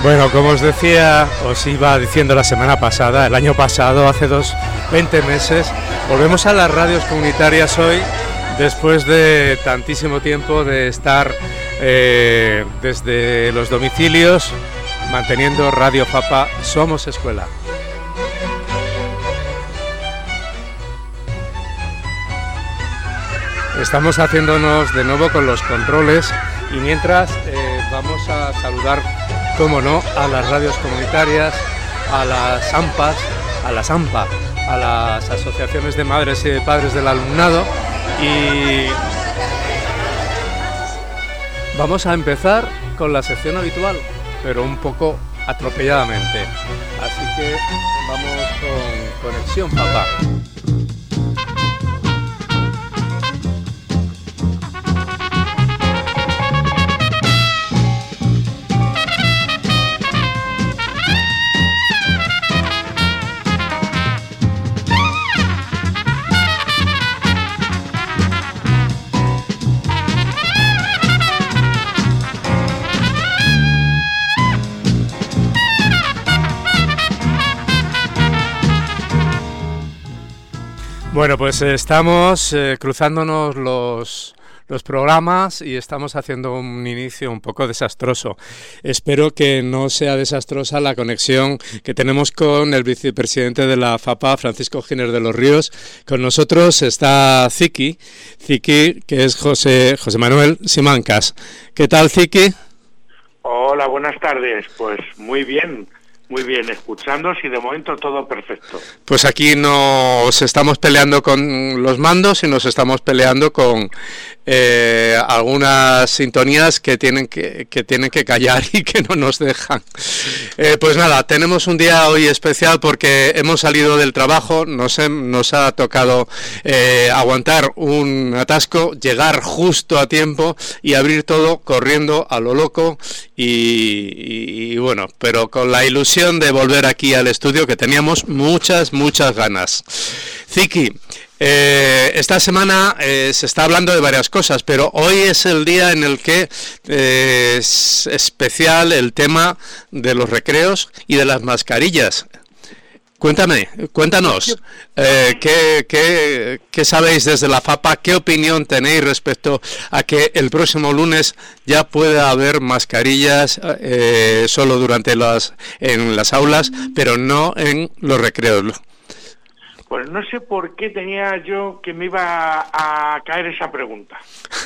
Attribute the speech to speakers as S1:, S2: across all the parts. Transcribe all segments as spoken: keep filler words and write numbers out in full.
S1: Bueno, como os decía, os iba diciendo la semana pasada, el año pasado, hace dos, veinte meses, volvemos a las radios comunitarias hoy, después de tantísimo tiempo de estar eh, desde los domicilios, manteniendo Radio Fapa Somos Escuela. Estamos haciéndonos de nuevo con los controles y mientras eh, vamos a saludar, cómo no, a las radios comunitarias, a las AMPAs, a las AMPA, a las asociaciones de madres y de padres del alumnado, y vamos a empezar con la sección habitual, pero un poco atropelladamente. Así que vamos con Conexión Papá. Bueno, pues estamos eh, cruzándonos los, los programas y estamos haciendo un inicio un poco desastroso. Espero que no sea desastrosa la conexión que tenemos con el vicepresidente de la FAPA, Francisco Giner de los Ríos. Con nosotros está Ziki, Ziki, que es José, José Manuel Simancas. ¿Qué tal, Ziki?
S2: Hola, buenas tardes. Pues muy bien. Muy bien, escuchándos y de momento todo perfecto.
S1: Pues aquí nos estamos peleando con los mandos y nos estamos peleando con eh, algunas sintonías que tienen que, que tienen que callar y que no nos dejan. Eh, pues nada, tenemos un día hoy especial porque hemos salido del trabajo, nos, he, nos ha tocado eh, aguantar un atasco, llegar justo a tiempo y abrir todo corriendo a lo loco y, y, y bueno, pero con la ilusión de volver aquí al estudio, que teníamos muchas, muchas ganas. Ziki, eh, esta semana eh, se está hablando de varias cosas, pero hoy es el día en el que eh, es especial el tema de los recreos y de las mascarillas. Cuéntame, cuéntanos, eh, ¿qué, qué, ¿qué sabéis desde la FAPA? ¿Qué opinión tenéis respecto a que el próximo lunes ya pueda haber mascarillas eh, solo durante las en las aulas, pero no en los recreos?
S2: Pues no sé por qué tenía yo que me iba a caer esa pregunta.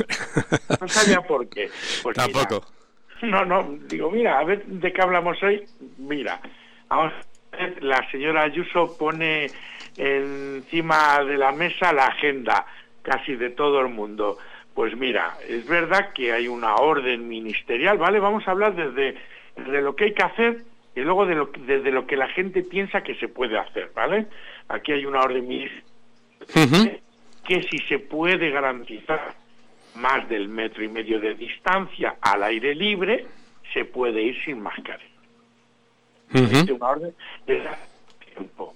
S2: No sabía por qué. Pues
S1: tampoco.
S2: Mira, no, no, digo, mira, a ver de qué hablamos hoy. Mira, vamos. La señora Ayuso pone encima de la mesa la agenda casi de todo el mundo. Pues mira, es verdad que hay una orden ministerial, ¿vale? Vamos a hablar desde, desde lo que hay que hacer y luego de lo, desde lo que la gente piensa que se puede hacer, ¿vale? Aquí hay una orden ministerial uh-huh. que si se puede garantizar más del metro y medio de distancia al aire libre, se puede ir sin mascarilla. Uh-huh. Una orden de tiempo.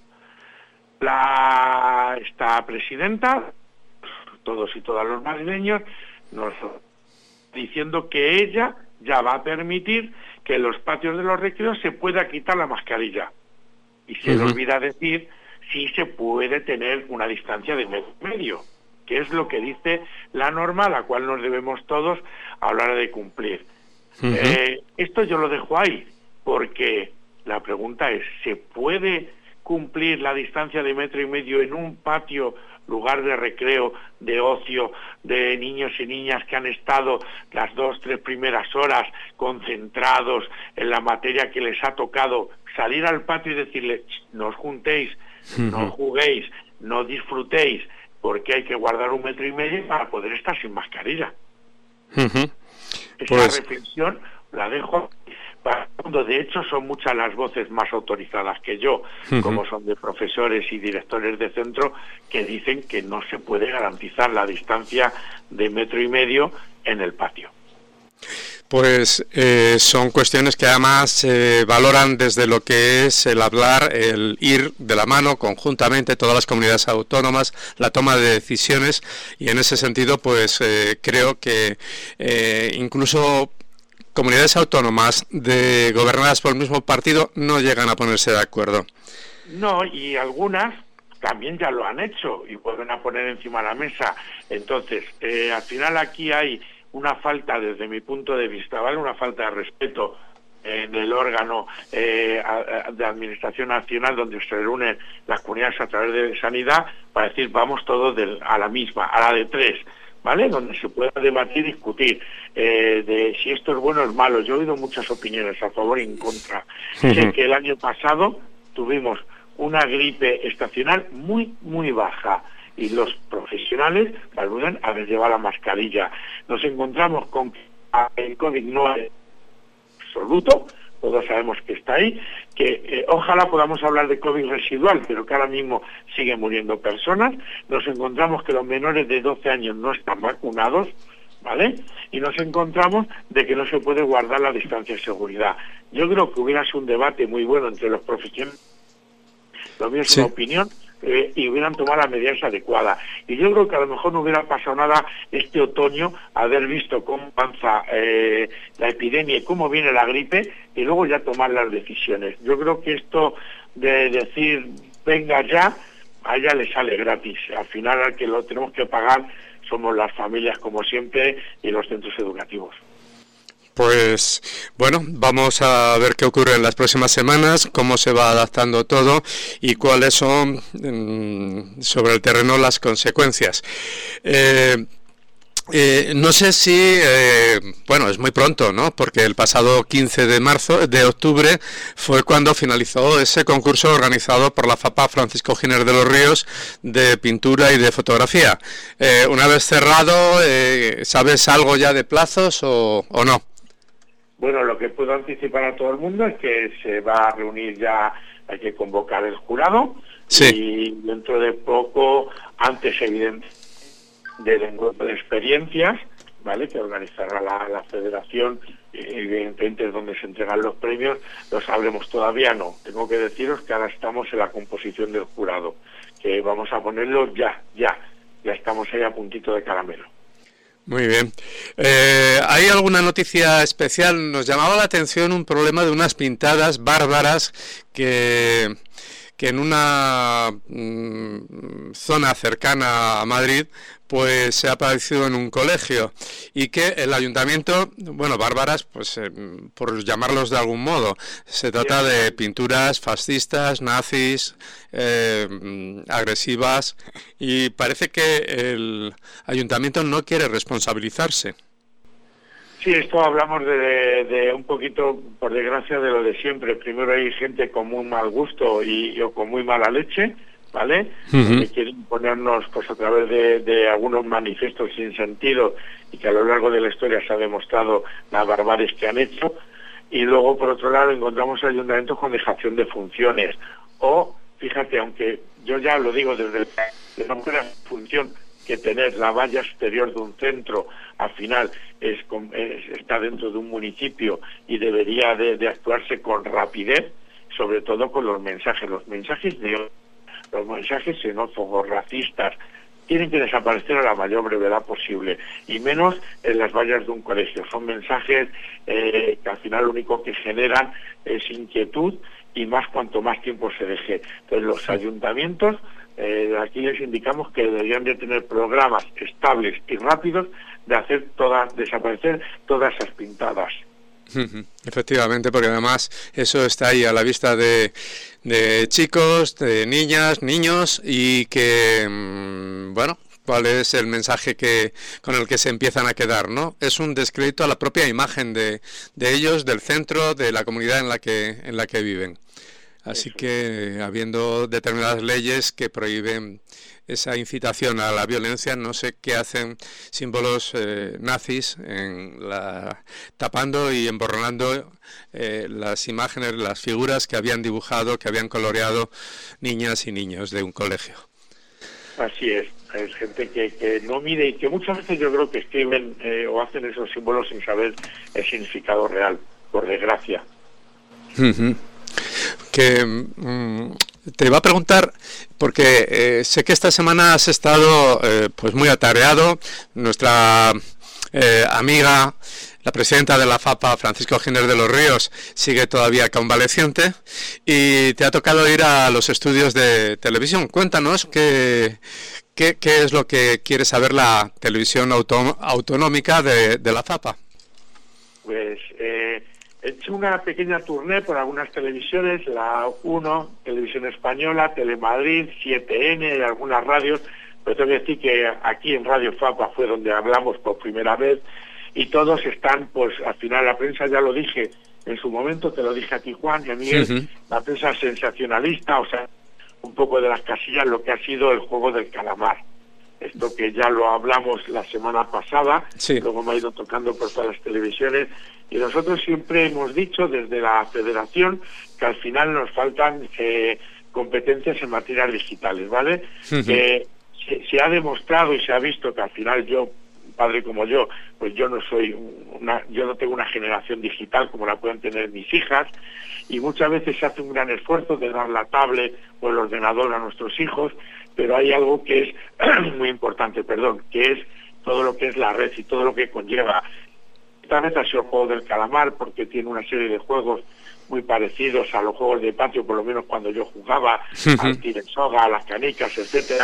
S2: La esta presidenta, todos y todas los madrileños, nos diciendo que ella ya va a permitir que en los patios de los recreos se pueda quitar la mascarilla. Y se uh-huh. le olvida decir si se puede tener una distancia de metro y medio, que es lo que dice la norma a la cual nos debemos todos a la hora de cumplir. Uh-huh. Eh, esto yo lo dejo ahí, porque la pregunta es, ¿se puede cumplir la distancia de metro y medio en un patio, lugar de recreo, de ocio, de niños y niñas que han estado las dos, tres primeras horas concentrados en la materia que les ha tocado, salir al patio y decirles, no os juntéis, uh-huh. no juguéis, no disfrutéis, porque hay que guardar un metro y medio para poder estar sin mascarilla? Uh-huh. Esa pues... reflexión la dejo. De hecho, son muchas las voces más autorizadas que yo, uh-huh. como son de profesores y directores de centro, que dicen que no se puede garantizar la distancia de metro y medio en el patio.
S1: Pues eh, son cuestiones que además eh, valoran desde lo que es el hablar, el ir de la mano conjuntamente todas las comunidades autónomas, la toma de decisiones, y en ese sentido pues eh, creo que eh, incluso comunidades autónomas de gobernadas por el mismo partido no llegan a ponerse de acuerdo.
S2: No, y algunas también ya lo han hecho y vuelven a poner encima de la mesa. Entonces, eh, al final aquí hay una falta, desde mi punto de vista, ¿vale? Una falta de respeto en el órgano eh, de Administración Nacional donde se reúnen las comunidades a través de Sanidad para decir vamos todos de, a la misma, a la de tres, ¿vale? Donde se pueda debatir y discutir eh, de si esto es bueno o es malo. Yo he oído muchas opiniones a favor y en contra. Uh-huh. Sé que el año pasado tuvimos una gripe estacional muy, muy baja y los profesionales ayudan a llevar la mascarilla. Nos encontramos con que el COVID no es absoluto, todos sabemos que está ahí, que eh, ojalá podamos hablar de COVID residual, pero que ahora mismo siguen muriendo personas. Nos encontramos que los menores de doce años no están vacunados, ¿vale? Y nos encontramos de que no se puede guardar la distancia de seguridad. Yo creo que hubiera sido un debate muy bueno entre los profesionales, lo mío es sí. una opinión, eh, y hubieran tomado las medidas adecuadas. Y yo creo que a lo mejor no hubiera pasado nada este otoño, haber visto cómo avanza eh, la epidemia y cómo viene la gripe, y luego ya tomar las decisiones. Yo creo que esto de decir, venga ya, a ella le sale gratis. Al final al que lo tenemos que pagar somos las familias, como siempre, y los centros educativos.
S1: Pues bueno, vamos a ver qué ocurre en las próximas semanas, cómo se va adaptando todo y cuáles son mmm, sobre el terreno las consecuencias. Eh, eh, no sé si, eh, bueno, es muy pronto, ¿no? Porque el pasado quince de marzo, de octubre, fue cuando finalizó ese concurso organizado por la FAPA Francisco Giner de los Ríos de pintura y de fotografía. Eh, una vez cerrado, eh, ¿sabes algo ya de plazos o, o no?
S2: Bueno, lo que puedo anticipar a todo el mundo es que se va a reunir ya, hay que convocar el jurado, sí. Y dentro de poco, antes evidente del encuentro de experiencias, ¿vale?, que organizará la, la federación, evidentemente es donde se entregan los premios, lo sabremos todavía no. Tengo que deciros que ahora estamos en la composición del jurado, que vamos a ponerlo ya, ya, ya estamos ahí a puntito de caramelo.
S1: Muy bien. Eh, ¿Hay alguna noticia especial? Nos llamaba la atención un problema de unas pintadas bárbaras que, que en una mmm, zona cercana a Madrid pues se ha aparecido en un colegio y que el ayuntamiento, bueno, bárbaras, pues eh, por llamarlos de algún modo, se trata de pinturas fascistas, nazis, eh, agresivas, y parece que el ayuntamiento no quiere responsabilizarse.
S2: Sí, esto hablamos de, de, de un poquito, por desgracia, de lo de siempre. Primero hay gente con muy mal gusto y o con muy mala leche, ¿vale? Uh-huh. Que quieren ponernos pues a través de, de algunos manifiestos sin sentido y que a lo largo de la historia se ha demostrado las barbaries que han hecho. Y luego, por otro lado, encontramos ayuntamientos con dejación de funciones. O, fíjate, aunque yo ya lo digo desde el que no fuera función que tener la valla exterior de un centro, al final es, es está dentro de un municipio y debería de, de actuarse con rapidez, sobre todo con los mensajes, los mensajes de los mensajes xenófobos, racistas, tienen que desaparecer a la mayor brevedad posible, y menos en las vallas de un colegio. Son mensajes eh, que al final lo único que generan es inquietud, y más cuanto más tiempo se deje. Entonces los ayuntamientos, eh, aquí les indicamos que deberían de tener programas estables y rápidos de hacer todas, desaparecer todas esas pintadas.
S1: Efectivamente, porque además eso está ahí a la vista de, de chicos, de niñas, niños, y que, bueno, cuál es el mensaje que con el que se empiezan a quedar, ¿no? Es un descrédito a la propia imagen de, de ellos, del centro, de la comunidad en la que en la que viven. Así que, habiendo determinadas leyes que prohíben esa incitación a la violencia, no sé qué hacen símbolos eh, nazis en la, tapando y emborronando eh, las imágenes, las figuras que habían dibujado, que habían coloreado niñas y niños de un colegio.
S2: Así es, es gente que, que no mide y que muchas veces yo creo que escriben eh, o hacen esos símbolos sin saber el significado real, por desgracia.
S1: Uh-huh. Que mmm, te iba a preguntar, porque eh, sé que esta semana has estado eh, pues muy atareado. Nuestra eh, amiga La presidenta de la FAPA, Francisco Giner de los Ríos, sigue todavía convaleciente y te ha tocado ir a los estudios de televisión. Cuéntanos qué, qué, qué es lo que quiere saber la televisión auto, autonómica de, de la FAPA.
S2: Pues eh, he hecho una pequeña tournée por algunas televisiones, la uno, Televisión Española, Telemadrid, siete ene y algunas radios, pero tengo que decir que aquí en Radio FAPA fue donde hablamos por primera vez. Y todos están, pues al final la prensa, ya lo dije en su momento, te lo dije a ti, Juan, y a Miguel, uh-huh. La prensa sensacionalista, o sea, un poco de las casillas, lo que ha sido el juego del calamar. Esto que ya lo hablamos la semana pasada, sí. Luego me ha ido tocando por todas las televisiones, y nosotros siempre hemos dicho desde la Federación que al final nos faltan eh, competencias en materias digitales, ¿vale? Uh-huh. Que se, se ha demostrado y se ha visto que al final yo, padre como yo, pues yo no soy una, yo no tengo una generación digital como la pueden tener mis hijas, y muchas veces se hace un gran esfuerzo de dar la tablet o el ordenador a nuestros hijos, pero hay algo que es muy importante, perdón, que es todo lo que es la red y todo lo que conlleva. Esta vez ha sido el juego del calamar porque tiene una serie de juegos muy parecidos a los juegos de patio, por lo menos cuando yo jugaba, al tire soga, a las canicas, etcétera,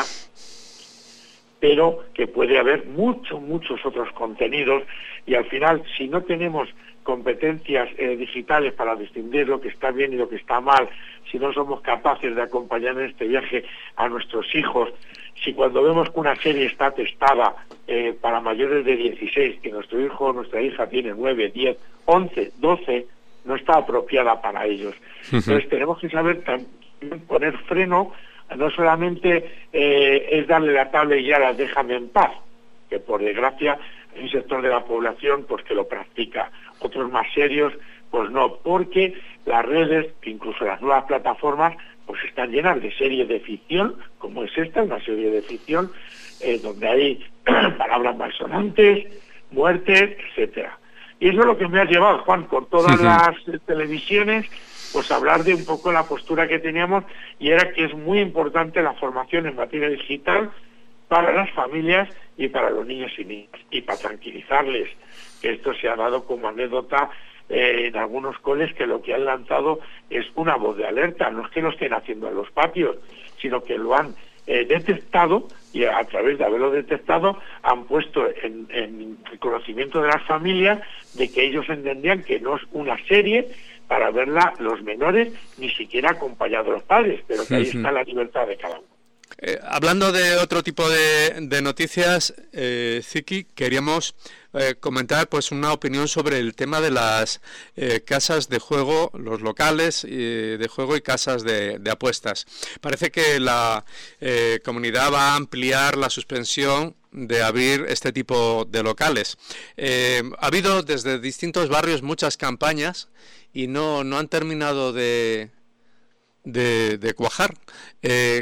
S2: pero que puede haber muchos, muchos otros contenidos, y al final, si no tenemos competencias eh, digitales para distinguir lo que está bien y lo que está mal, si no somos capaces de acompañar en este viaje a nuestros hijos, si cuando vemos que una serie está testada eh, para mayores de dieciséis, que nuestro hijo o nuestra hija tiene nueve, diez, once, doce, no está apropiada para ellos. Uh-huh. Entonces tenemos que saber también poner freno. No solamente eh, es darle la tabla y ya las déjame en paz, que por desgracia hay un sector de la población pues que lo practica, otros más serios pues no, porque las redes, incluso las nuevas plataformas, pues están llenas de series de ficción, como es esta, una serie de ficción, eh, donde hay palabras malsonantes, muertes, etcétera. Y eso es lo que me ha llevado, Juan, por todas uh-huh. las eh, televisiones, pues hablar de un poco la postura que teníamos, y era que es muy importante la formación en materia digital para las familias y para los niños y niñas, y para tranquilizarles, que esto se ha dado como anécdota eh, en algunos coles, que lo que han lanzado es una voz de alerta, no es que lo estén haciendo en los patios, sino que lo han eh, detectado, y a través de haberlo detectado han puesto en, en el conocimiento de las familias de que ellos entendían que no es una serie para verla los menores, ni siquiera acompañados los padres, pero que ahí está la libertad de cada uno.
S1: Eh, hablando de otro tipo de, de noticias, eh, Ziki, queríamos eh, comentar pues una opinión sobre el tema de las eh, casas de juego, los locales eh, de juego y casas de, de apuestas. Parece que la eh, comunidad va a ampliar la suspensión de abrir este tipo de locales. Eh, ha habido desde distintos barrios muchas campañas y no, no han terminado de, de, de cuajar. Eh,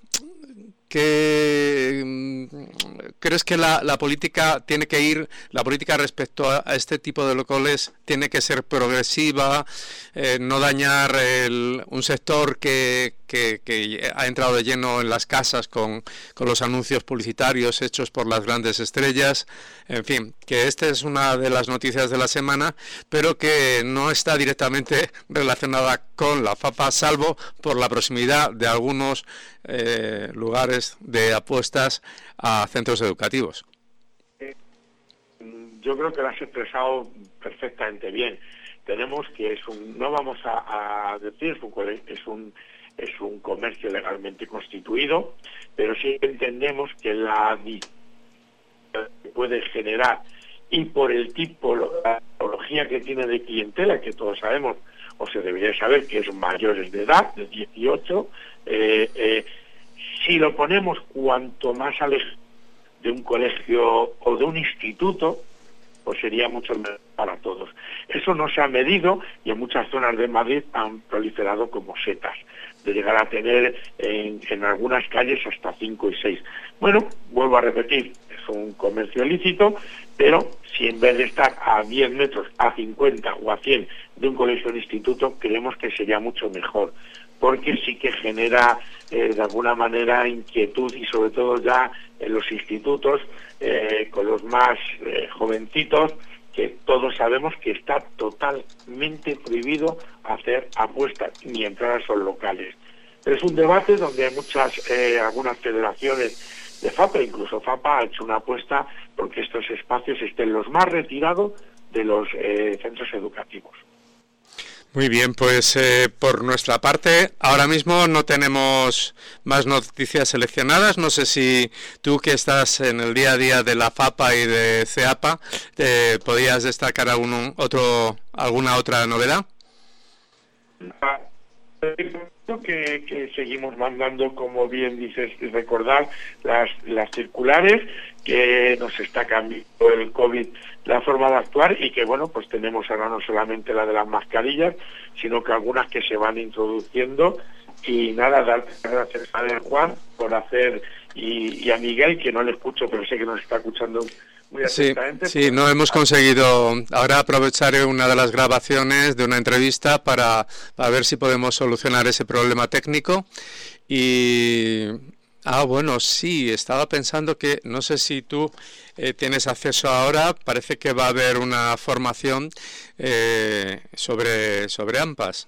S1: ¿Qué, ¿Crees que la, la política tiene que ir, la política respecto a, a este tipo de locales tiene que ser progresiva, eh, no dañar el, un sector que, que, que ha entrado de lleno en las casas con, con los anuncios publicitarios hechos por las grandes estrellas? En fin, que esta es una de las noticias de la semana, pero que no está directamente relacionada con la FAPA, salvo por la proximidad de algunos eh, lugares de apuestas a centros educativos.
S2: Yo creo que lo has expresado perfectamente bien. Tenemos que es un, no vamos a, a decir es un, es un es un comercio legalmente constituido, pero sí entendemos que la puede generar, y por el tipo, la tipología que tiene de clientela, que todos sabemos, o se debería saber, que es mayores de edad, de dieciocho, eh, eh, si lo ponemos cuanto más alejado de un colegio o de un instituto, pues sería mucho mejor para todos. Eso no se ha medido, y en muchas zonas de Madrid han proliferado como setas, de llegar a tener en, en algunas calles hasta cinco y seis. Bueno, vuelvo a repetir, es un comercio ilícito, pero si en vez de estar a diez metros, a cincuenta o a cien de un colegio o un instituto, creemos que sería mucho mejor, porque sí que genera eh, de alguna manera inquietud, y sobre todo ya en los institutos, eh, con los más eh, jovencitos, que todos sabemos que está totalmente prohibido hacer apuestas ni entrar a esos locales. Es un debate donde hay muchas, eh, algunas federaciones de FAPA, incluso FAPA ha hecho una apuesta porque estos espacios estén los más retirados de los eh, centros educativos.
S1: Muy bien, pues eh, por nuestra parte, ahora mismo no tenemos más noticias seleccionadas. No sé si tú, que estás en el día a día de la FAPA y de CEAPA, eh, podías destacar algún otro, alguna otra novedad.
S2: Que, que seguimos mandando, como bien dices, y recordar las, las circulares, que nos está cambiando el COVID la forma de actuar, y que bueno, pues tenemos ahora no solamente la de las mascarillas, sino que algunas que se van introduciendo. Y nada, dar gracias a Juan por hacer, y, y a Miguel, que no le escucho, pero sé que nos está escuchando muy atentamente.
S1: Sí, sí, no hemos conseguido. Ahora aprovecharé una de las grabaciones de una entrevista para, para ver si podemos solucionar ese problema técnico. Y ah, bueno, sí, estaba pensando que, no sé si tú eh, tienes acceso ahora, parece que va a haber una formación eh, sobre, sobre AMPAs.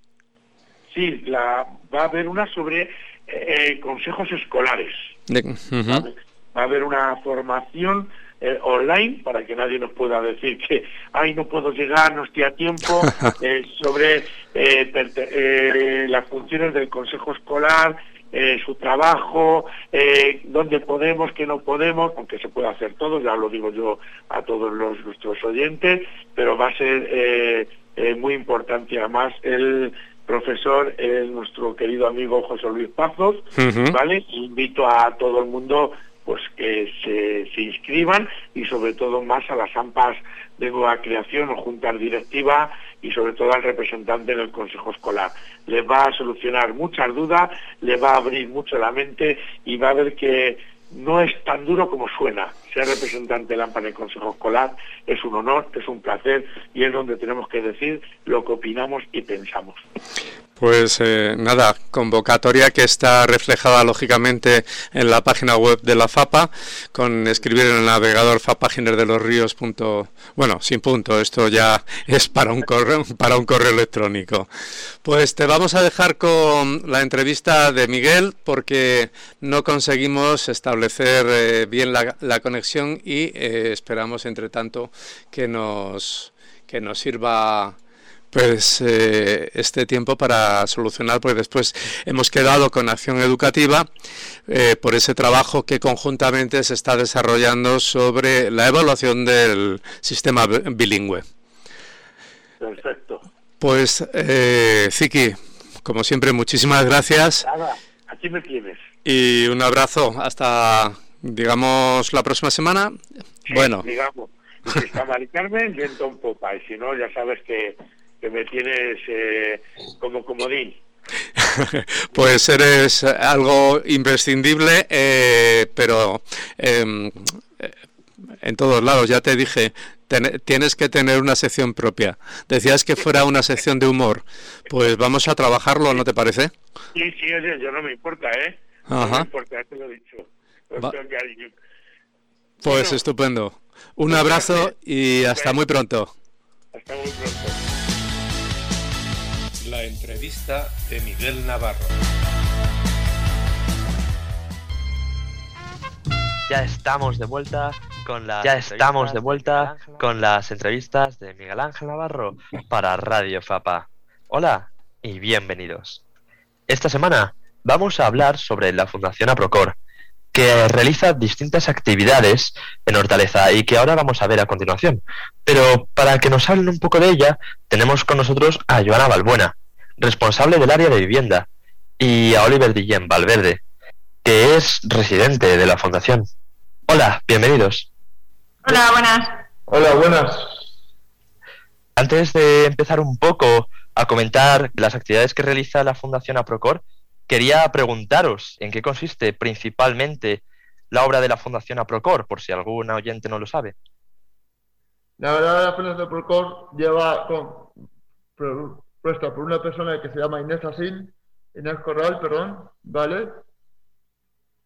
S2: Sí, la, va a haber una sobre eh, consejos escolares.
S1: De, uh-huh.
S2: va, a haber, va a haber una formación eh, online, para que nadie nos pueda decir que, ay, no puedo llegar, no estoy a tiempo, eh, sobre eh, per, eh, las funciones del consejo escolar, eh, su trabajo, eh, dónde podemos, qué no podemos, aunque se puede hacer todo, ya lo digo yo a todos los, nuestros oyentes, pero va a ser eh, eh, muy importante. Además, el profesor es nuestro querido amigo José Luis Pazos, uh-huh. ¿vale? Invito a todo el mundo pues que se, se inscriban, y sobre todo más a las AMPAs de nueva creación o juntas directivas, y sobre todo al representante del Consejo Escolar. Les va a solucionar muchas dudas, les va a abrir mucho la mente, y va a ver que no es tan duro como suena. Ser representante del AMPA en el Consejo Escolar es un honor, es un placer, y es donde tenemos que decir lo que opinamos y pensamos.
S1: Pues eh, nada, convocatoria que está reflejada lógicamente en la página web de la FAPA, con escribir en el navegador fapaginer de los ríos. Punto, bueno, sin punto, esto ya es para un correo, para un correo electrónico. Pues te vamos a dejar con la entrevista de Miguel, porque no conseguimos establecer eh, bien la, la conexión, y eh, esperamos entre tanto que nos, que nos sirva pues eh, este tiempo para solucionar, porque después hemos quedado con Acción Educativa eh, por ese trabajo que conjuntamente se está desarrollando sobre la evaluación del sistema bilingüe.
S2: Perfecto.
S1: Pues, eh, Ziki, como siempre, muchísimas gracias.
S2: Nada, aquí me tienes.
S1: Y un abrazo hasta, digamos, la próxima semana.
S2: Sí,
S1: bueno.
S2: digamos, si está Mari Carmen, viento en popa, y si no, ya sabes que que me tienes eh, como comodín.
S1: Pues eres algo imprescindible, eh, pero eh, en todos lados, ya te dije, ten, tienes que tener una sección propia. Decías que fuera una sección de humor, pues vamos a trabajarlo, ¿no te parece?
S2: Sí, sí, oye, yo no me importa, ¿eh?
S1: Ajá.
S2: No me importa, te lo he dicho.
S1: Va. Pues bueno, estupendo. Un abrazo y hasta muy pronto.
S2: Hasta muy pronto.
S1: La entrevista de Miguel Navarro.
S3: Ya estamos de vuelta con las ya estamos de vuelta con las entrevistas de Miguel Ángel Navarro para Radio FAPA. Hola y bienvenidos. Esta semana vamos a hablar sobre la Fundación APROCOR, que realiza distintas actividades en Hortaleza y que ahora vamos a ver a continuación. Pero para que nos hablen un poco de ella, tenemos con nosotros a Joana Balbuena, responsable del área de vivienda, y a Oliver Guillén Valverde, que es residente de la Fundación. Hola, bienvenidos.
S4: Hola, buenas.
S5: Hola, buenas.
S3: Antes de empezar un poco a comentar las actividades que realiza la Fundación APROCOR, quería preguntaros en qué consiste principalmente la obra de la Fundación APROCOR, por si algún oyente no lo sabe.
S5: La verdad, la Fundación APROCOR lleva con, puesta por una persona que se llama Inés Asín, Inés Corral, perdón, ¿vale?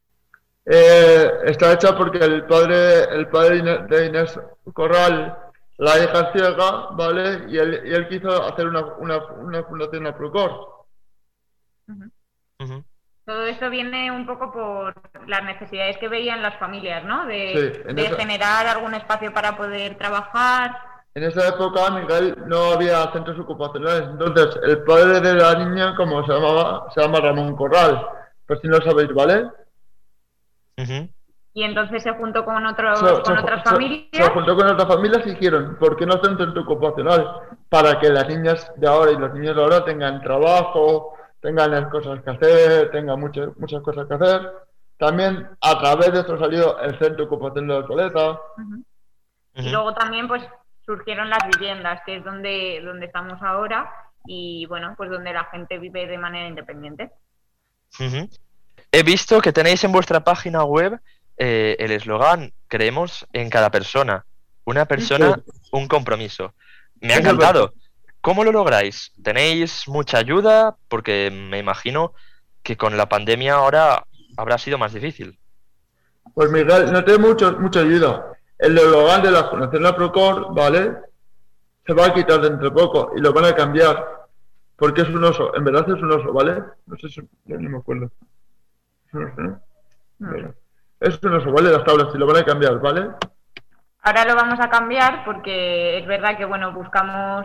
S5: Eh, está hecha porque el padre, el padre de Inés Corral La hija es ciega, ¿vale? Y él, y él quiso hacer una, una, una fundación a Procor.
S4: Ujú.
S3: Ujú.
S4: Todo esto viene un poco por las necesidades que veían las familias, ¿no? De,
S5: Sí, en
S4: de
S5: esa-
S4: generar algún espacio para poder trabajar.
S5: En esa época, Miguel, no había centros ocupacionales. Entonces, el padre de la niña, como se llamaba, se llama Ramón Corral. Pues si no lo sabéis, ¿vale?
S3: Ujú.
S4: Y entonces se juntó con otros,
S5: Se,
S4: con
S5: se-
S4: otras
S5: se-
S4: familias.
S5: se juntó con otras familias y dijeron, ¿por qué no hacer un centro ocupacional? Para que las niñas de ahora y los niños de ahora tengan trabajo, tengan las cosas que hacer, tengan muchas, muchas cosas que hacer. También a través de esto salió el centro ocupacional de Alcoleta.
S4: Ujú. Y
S3: Ujú.
S4: luego también pues surgieron las viviendas, que es donde, donde estamos ahora, y bueno, pues donde la gente vive de manera independiente.
S3: Ujú. He visto que tenéis en vuestra página web eh, el eslogan "Creemos en cada persona, una persona, un compromiso". Me ha
S5: Eso es
S3: encantado. ¿Cómo lo lográis? ¿Tenéis mucha ayuda? Porque me imagino que con la pandemia ahora habrá sido más difícil.
S5: Pues Miguel, no tiene mucho, mucha ayuda. El eslogan de la Fundación La Procor, ¿vale? Se va a quitar dentro de poco y lo van a cambiar. Porque es un oso. En verdad es un oso, ¿vale? No sé si... ya no me acuerdo. Es un oso, ¿no?
S4: No.
S5: Bueno. Es un oso, ¿vale? Las tablas y lo van a cambiar, ¿vale?
S4: Ahora lo vamos a cambiar porque es verdad que, bueno, buscamos,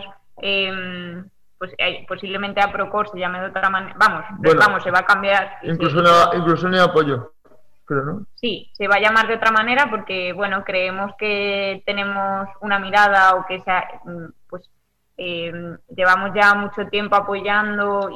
S4: eh, pues eh, posiblemente a Procor se llame de otra manera, vamos,
S5: Bueno,
S4: vamos, se va a cambiar. y se-
S5: Inclusión a, inclusión y apoyo. Pero no.
S4: Sí, se va a llamar de otra manera porque, bueno, creemos que tenemos una mirada o que sea, mm, pues eh, llevamos ya mucho tiempo apoyando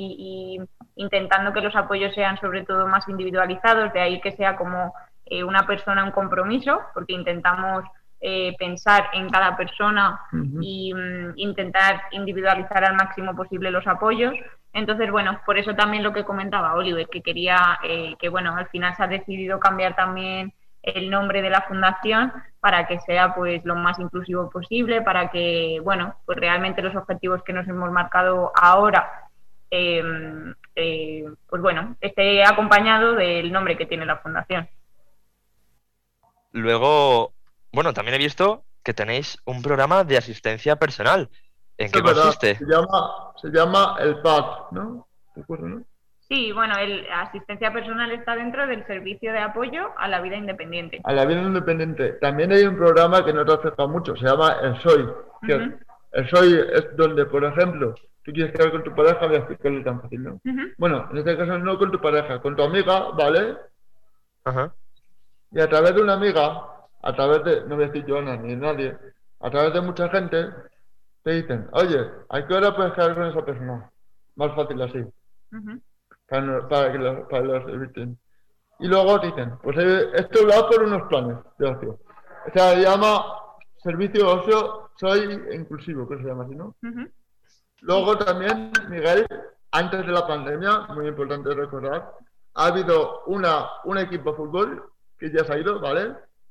S4: y, y intentando que los apoyos sean sobre todo más individualizados, de ahí que sea como eh, una persona un compromiso, porque intentamos eh, pensar en cada persona
S5: Ujú.
S4: y mm, intentar individualizar al máximo posible los apoyos. Entonces, bueno, por eso también lo que comentaba Oliver, que quería eh, que, bueno, al final se ha decidido cambiar también el nombre de la fundación para que sea pues lo más inclusivo posible, para que, bueno, pues realmente los objetivos que nos hemos marcado ahora, eh, eh, pues bueno, esté acompañado del nombre que tiene la fundación.
S3: Luego, bueno, también he visto que tenéis un programa de asistencia personal. ¿En
S5: Eso
S3: qué
S5: es verdad.
S3: consiste?
S5: Se llama, se llama el P A C, ¿no? ¿Te acuerdas, no?
S4: Sí, bueno, el asistencia personal está dentro del servicio de apoyo a la vida independiente.
S5: A la vida independiente. También hay un programa que no te acerca mucho, se llama el Soy. Que
S4: Ujú.
S5: El Soy es donde, por ejemplo, tú quieres quedar con tu pareja, voy a explicarlo tan fácil, ¿no?
S4: Ujú.
S5: Bueno, en este caso no con tu pareja, con tu amiga, ¿vale?
S3: Ajá.
S5: Y a través de una amiga, a través de, no voy a decir Joana ni nadie, a través de mucha gente, te dicen, oye, ¿a qué hora puedes quedar con esa persona? Más fácil así,
S4: Ujú.
S5: para, no- para que los, para los eviten. Y luego te dicen, pues eh, esto lo hago por unos planes de ocio. O sea, se llama servicio ocio, soy inclusivo, que se llama así, ¿no?
S4: Ujú.
S5: Luego también, Miguel, antes de la pandemia, muy importante recordar, ha habido una, un equipo de fútbol que ya se ha ido, ¿vale?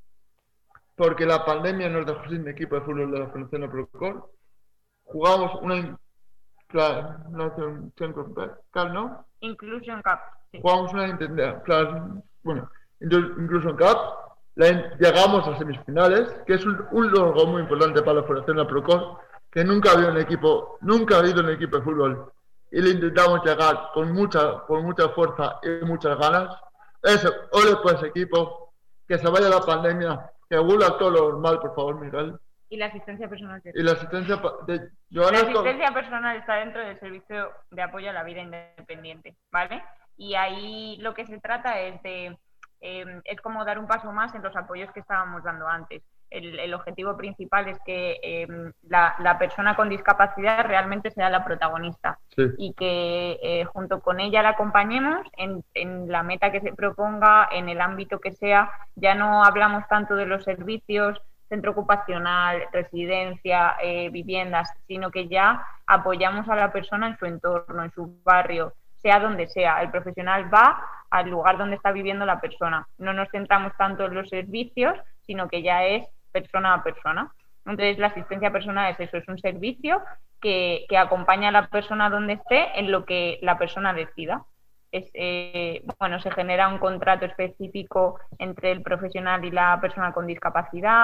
S5: Porque la pandemia nos dejó sin equipo de fútbol de la Fundación Procor. Jugamos una in- cla- Nación Cup, ¿no?
S4: Inclusion Cup. Sí.
S5: Jugamos una Inter- cla- bueno, Inter- Inclusion Cup. La in- llegamos a semifinales, que es un, un logro muy importante para la Fundación Procor, que nunca había un equipo, nunca ha habido un equipo de fútbol. Y le intentamos llegar con mucha, con mucha fuerza y muchas ganas. Eso, ole por ese equipo, que se vaya la pandemia, que vuelva todo lo normal, por favor, Miguel.
S4: Y la asistencia personal.
S5: Y la asistencia pa- de
S4: La
S5: Joana es con-
S4: asistencia personal está dentro del servicio de apoyo a la vida independiente, ¿vale? Y ahí lo que se trata es de, eh, es como dar un paso más en los apoyos que estábamos dando antes. El, el objetivo principal es que eh, la, la persona con discapacidad realmente sea la protagonista
S5: Sí.
S4: y que eh, junto con ella la acompañemos en, en la meta que se proponga, en el ámbito que sea. Ya no hablamos tanto de los servicios, centro ocupacional, residencia, eh, viviendas, sino que ya apoyamos a la persona en su entorno, en su barrio, sea donde sea. El profesional va al lugar donde está viviendo la persona. No nos centramos tanto en los servicios, sino que ya es persona a persona. Entonces, la asistencia personal es eso, es un servicio que, que acompaña a la persona donde esté en lo que la persona decida. Es, eh, bueno, se genera un contrato específico entre el profesional y la persona con discapacidad.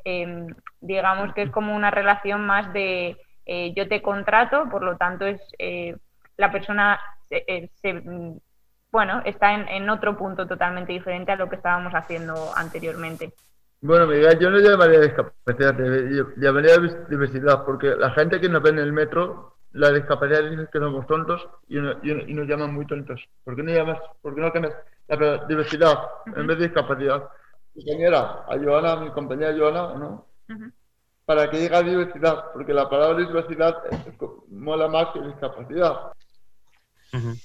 S4: eh, digamos que es como una relación más de eh, yo te contrato, por lo tanto es eh, la persona eh, se, bueno, está en, en otro punto totalmente diferente a lo que estábamos haciendo anteriormente.
S5: Bueno, Miguel, yo no llamaría discapacidad, yo llamaría diversidad, porque la gente que nos ve en el metro, la discapacidad dice que somos tontos y, uno, y, uno, y nos llaman muy tontos. ¿Por qué no llamas, por qué no cambias la diversidad uh-huh. en vez de discapacidad? Mi compañera, a Joana, mi compañera Joana, ¿no? Uh-huh. Para que diga diversidad, porque la palabra diversidad es, es, mola más que discapacidad.
S3: Uh-huh.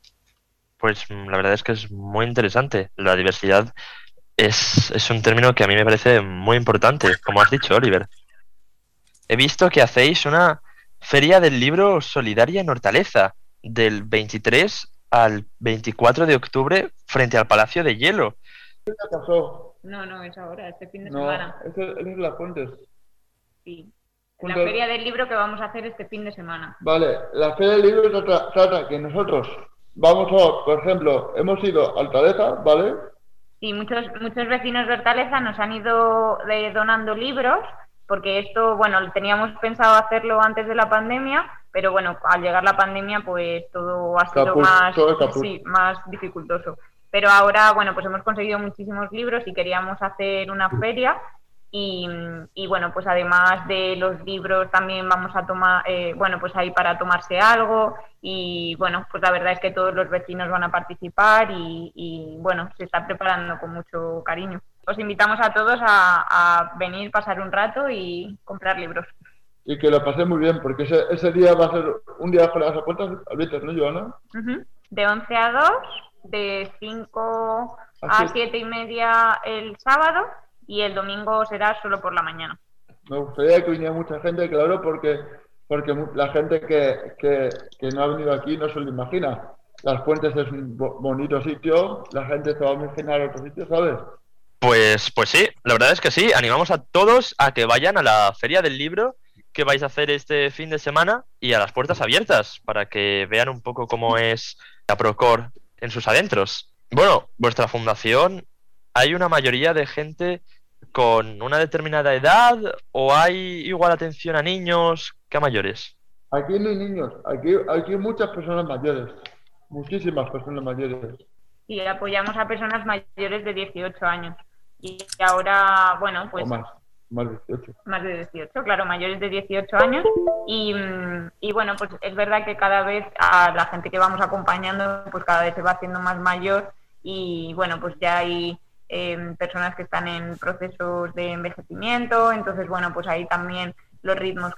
S3: Pues la verdad es que es muy interesante. La diversidad es, es un término que a mí me parece muy importante, como has dicho, Oliver. He visto que hacéis una feria del libro solidaria en Hortaleza, del veintitrés al veinticuatro de octubre, frente al Palacio de Hielo.
S5: ¿Qué pasó?
S4: No, no, es ahora, este fin de
S5: no,
S4: semana.
S5: Eso, eso es Las Fuentes.
S4: Sí.
S5: Junto...
S4: La feria del libro que vamos a hacer este fin de semana.
S5: Vale, la feria del libro trata, trata que nosotros vamos a, por ejemplo, hemos ido a Hortaleza, ¿vale?
S4: Sí, muchos, muchos vecinos de Hortaleza nos han ido eh, donando libros, porque esto, bueno, teníamos pensado hacerlo antes de la pandemia, pero bueno, al llegar la pandemia, pues todo ha sido
S5: caput,
S4: más,
S5: sí,
S4: más dificultoso. Pero ahora, bueno, pues hemos conseguido muchísimos libros y queríamos hacer una feria. Y, y bueno, pues además de los libros también vamos a tomar, eh, bueno, pues ahí para tomarse algo y bueno, pues la verdad es que todos los vecinos van a participar y, y bueno, se está preparando con mucho cariño. Os invitamos a todos a, a venir, pasar un rato y comprar libros.
S5: Y que lo pasé muy bien, porque ese, ese día va a ser un día con las puertas abiertas, ¿no, Joana?
S4: Uh-huh. De once a dos, de cinco a siete y media el sábado. Y el domingo será solo por la mañana.
S5: Me gustaría que viniera mucha gente, claro, porque porque la gente que, que, que no ha venido aquí no se lo imagina. Las Fuentes es un bo bonito sitio, la gente se va a imaginar otro sitio, ¿sabes?
S3: Pues, pues sí, la verdad es que sí. Animamos a todos a que vayan a la Feria del Libro que vais a hacer este fin de semana y a las puertas abiertas para que vean un poco cómo es la Procor en sus adentros. Bueno, vuestra fundación, ¿hay una mayoría de gente con una determinada edad o hay igual atención a niños que a mayores?
S5: Aquí no hay niños, aquí, aquí hay muchas personas mayores, muchísimas personas mayores.
S4: Sí, apoyamos a personas mayores de dieciocho años y ahora, bueno, pues...
S5: O más, más de dieciocho.
S4: Más de dieciocho, claro, mayores de dieciocho años y, y bueno, pues es verdad que cada vez a la gente que vamos acompañando, pues cada vez se va haciendo más mayor y bueno, pues ya hay... Eh, personas que están en procesos de envejecimiento, entonces bueno, pues ahí también los ritmos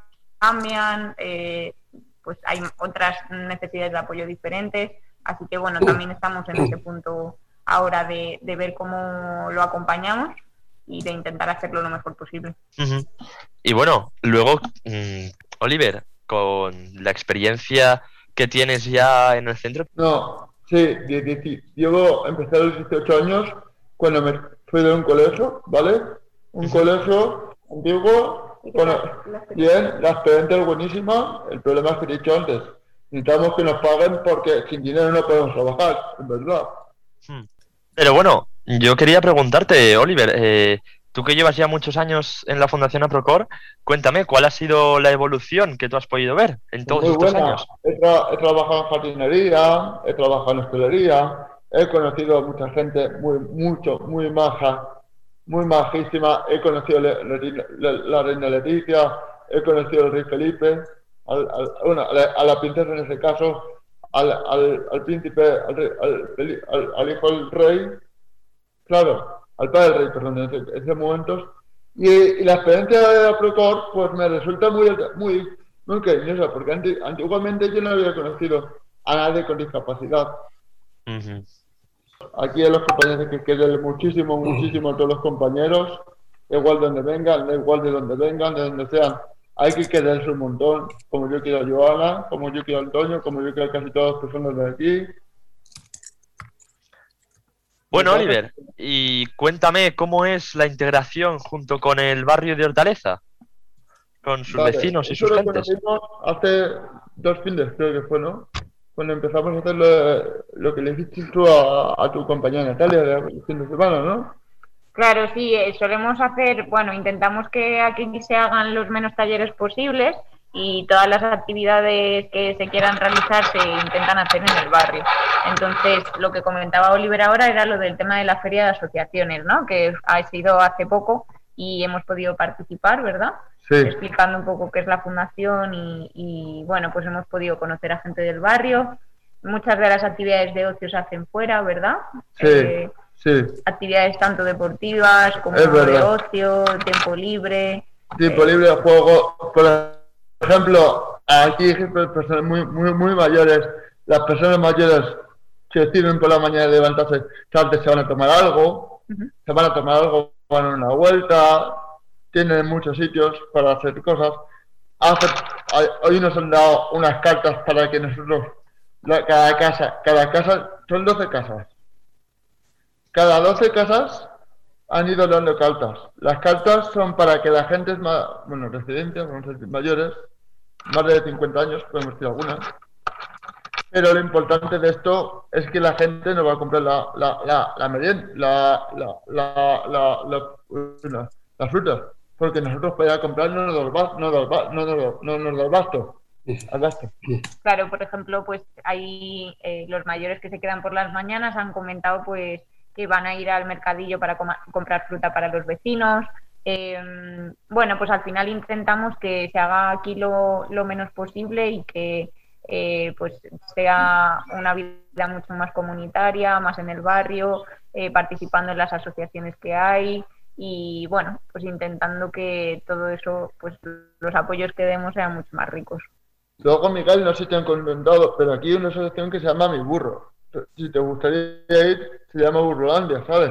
S4: cambian, eh, pues hay otras necesidades de apoyo diferentes, así que bueno, también estamos en ese punto ahora de, de ver cómo lo acompañamos y de intentar hacerlo lo mejor posible.
S3: Uh-huh. Y bueno, luego, mmm, Oliver, con la experiencia que tienes ya en el centro...
S5: No, sí, llevo, empecé a los dieciocho años cuando me fui de un colegio, ¿vale? Un colegio antiguo, con, bien, la experiencia es buenísima, el problema es que he dicho antes, necesitamos que nos paguen porque sin dinero no podemos trabajar, en verdad.
S3: Pero bueno, yo quería preguntarte, Oliver, eh, tú que llevas ya muchos años en la Fundación APROCOR, cuéntame, ¿cuál ha sido la evolución que tú has podido ver en todos
S5: Muy
S3: estos
S5: buena.
S3: años?
S5: He, tra he trabajado en jardinería, he trabajado en hostelería, he conocido a mucha gente muy, mucho, muy maja, muy majísima. He conocido le, le, le, la reina Leticia, he conocido al rey Felipe, al, al, bueno, a, la, a la princesa en ese caso, al, al, al príncipe, al, rey, al, al, al hijo del rey, claro, al padre del rey, perdón, en ese, ese momento. Y, y la experiencia de la Procor, pues me resulta muy, muy, muy cariñosa, porque antiguamente yo no había conocido a nadie con discapacidad.
S3: Uh-huh.
S5: Aquí a los compañeros que queden muchísimo, muchísimo a todos los compañeros, igual de donde vengan, igual de donde vengan, de donde sean. Hay que quererse un montón, como yo quiero a Joana, como yo quiero a Antonio, como yo quiero a casi todas las personas de aquí.
S3: Bueno, Oliver, y cuéntame cómo es la integración junto con el barrio de Hortaleza, con sus vale, vecinos y sus
S5: lo
S3: gentes.
S5: Hace dos fines, creo que fue, ¿no? Cuando empezamos a hacer lo, lo que le hiciste tú a, a tu compañera Natalia el fin de semana, ¿no?
S4: Claro, sí, eh, solemos hacer, bueno, intentamos que aquí se hagan los menos talleres posibles y todas las actividades que se quieran realizar se intentan hacer en el barrio. Entonces, lo que comentaba Oliver ahora era lo del tema de la feria de asociaciones, ¿no? Que ha sido hace poco y hemos podido participar, ¿verdad?
S5: Sí.
S4: Explicando un poco qué es la fundación y, y, bueno, pues hemos podido conocer a gente del barrio. Muchas de las actividades de ocio se hacen fuera, ¿verdad?
S5: Sí,
S4: eh,
S5: sí.
S4: Actividades tanto deportivas como
S5: Es
S4: de
S5: verdad.
S4: ocio, tiempo libre.
S5: Tiempo
S4: eh,
S5: libre, juego. Por ejemplo, aquí ejemplo, personas muy, muy, muy mayores, las personas mayores se tienen por la mañana de levantarse, tarde se van a tomar algo,
S4: uh-huh.
S5: se van a tomar algo, van a una vuelta, tienen muchos sitios para hacer cosas. Hace, hoy nos han dado unas cartas para que nosotros, la, cada casa, cada casa, son doce casas. Cada doce casas han ido dando cartas. Las cartas son para que la gente, más, bueno, residentes, vamos a decir, mayores, más de cincuenta años, podemos decir algunas. Pero lo importante de esto es que la gente no va a comprar la, la, la, la merienda, la, la, la, la, la, la, la fruta, porque nosotros para ir a comprar no nos da no nos da, no nos, no nos da abasto. Abasto.
S4: Claro, por ejemplo, pues hay eh, los mayores que se quedan por las mañanas han comentado pues que van a ir al mercadillo para com- comprar fruta para los vecinos. Eh, bueno, pues al final intentamos que se haga aquí lo, lo menos posible y que eh, pues sea una vida mucho más comunitaria, más en el barrio, eh, participando en las asociaciones que hay y bueno, pues intentando que todo eso, pues los apoyos que demos sean mucho más ricos.
S5: Luego, Miguel, no sé si te han comentado, pero aquí hay una asociación que se llama Mi Burro. Si te gustaría ir, se llama Burrolandia, ¿sabes?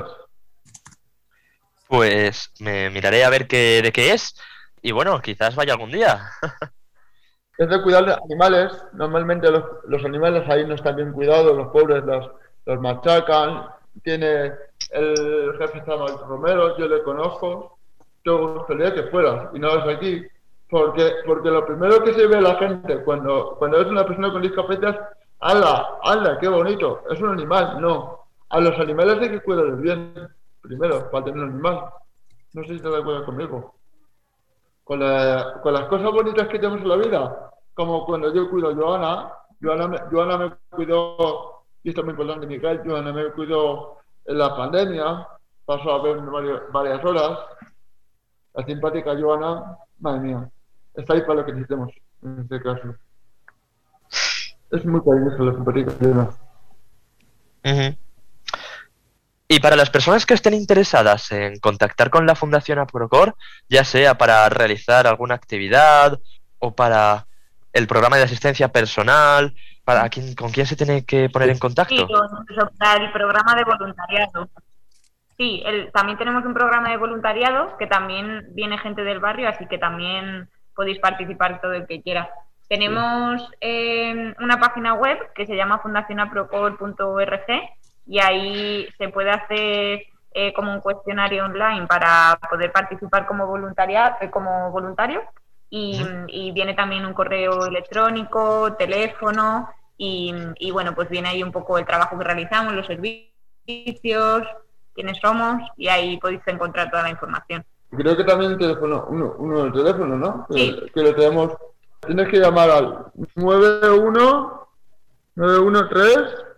S3: Pues me miraré a ver qué, de qué es. Y bueno, quizás vaya algún día.
S5: Es de cuidar de animales. Normalmente los, los animales ahí no están bien cuidados, los pobres los, los machacan. Tiene el jefe se llama Romero, yo le conozco. Te gustaría que fueras y no es aquí. Porque, porque lo primero que se ve a la gente cuando, cuando es una persona con discapacidad es ¡hala! ¡hala! ¡Qué bonito! Es un animal. No. A los animales hay que cuidarles bien primero para tener un animal. No sé si estás de acuerdo conmigo. Con, la, con las cosas bonitas que tenemos en la vida, como cuando yo cuido a Joana, Joana me, Joana me cuidó, y esto es muy importante, Miguel, Joana me cuidó en la pandemia, pasó a verme varias, varias horas. La simpática Joana, madre mía, está ahí para lo que necesitemos en este caso. Es muy cariñosa la simpática Joana.
S3: Uh-huh. Y para las personas que estén interesadas en contactar con la Fundación APROCOR, ya sea para realizar alguna actividad o para el programa de asistencia personal, para quién, ¿con quién se tiene que poner en contacto?
S4: Sí, para el programa de voluntariado. Sí, el, también tenemos un programa de voluntariado que también viene gente del barrio, así que también podéis participar todo el que quiera. Tenemos eh, una página web que se llama fundación aprocor punto org y ahí se puede hacer eh, como un cuestionario online para poder participar como, voluntaria, eh, como voluntario y, y viene también un correo electrónico, teléfono y, y bueno, pues viene ahí un poco el trabajo que realizamos, los servicios, quiénes somos y ahí podéis encontrar toda la información.
S5: Creo que también el teléfono, uno, uno del teléfono, ¿no?
S4: Sí.
S5: Que, que lo tenemos. Tienes que llamar al nueve uno nueve uno tres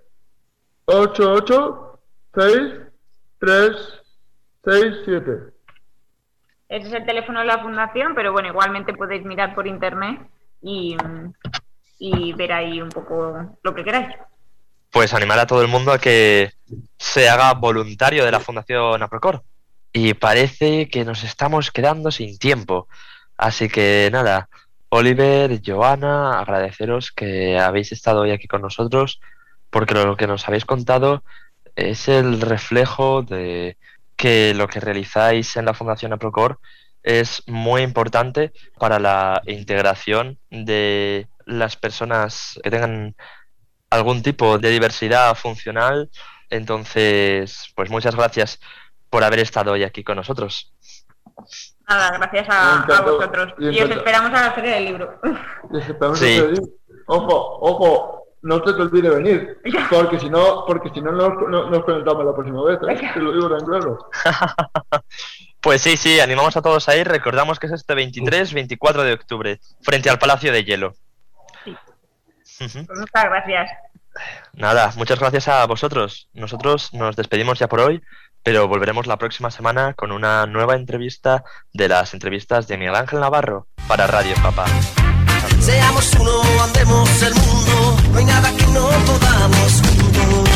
S5: ocho ocho seis tres seis siete.
S4: Ese es el teléfono de la fundación, pero bueno, igualmente podéis mirar por internet y, y ver ahí un poco lo que queráis.
S3: Pues animar a todo el mundo a que se haga voluntario de la Fundación APROCOR. Y parece que nos estamos quedando sin tiempo. Así que nada, Oliver, Joana, agradeceros que habéis estado hoy aquí con nosotros, porque lo que nos habéis contado es el reflejo de que lo que realizáis en la Fundación APROCOR es muy importante para la integración de las personas que tengan algún tipo de diversidad funcional. Entonces, pues muchas gracias por haber estado hoy aquí con nosotros.
S4: Nada, gracias a, a vosotros. Y os esperamos a la Feria del Libro.
S5: Y os esperamos
S3: Sí.
S5: a hacer el libro. Ojo, ojo, no se te olvide venir, porque si no, porque si no nos, no, nos conectamos la próxima vez, ¿eh? Te lo digo tan claro.
S3: Pues sí, sí, animamos a todos a ir. Recordamos que es este veintitrés veinticuatro de octubre, frente al Palacio de Hielo.
S4: Sí.
S3: Uh-huh.
S4: Pues muchas gracias.
S3: Nada, muchas gracias a vosotros. Nosotros nos despedimos ya por hoy, pero volveremos la próxima semana con una nueva entrevista de las entrevistas de Miguel Ángel Navarro para Radio Fapa.
S6: Seamos uno, andemos el mundo, no hay nada que no podamos juntos.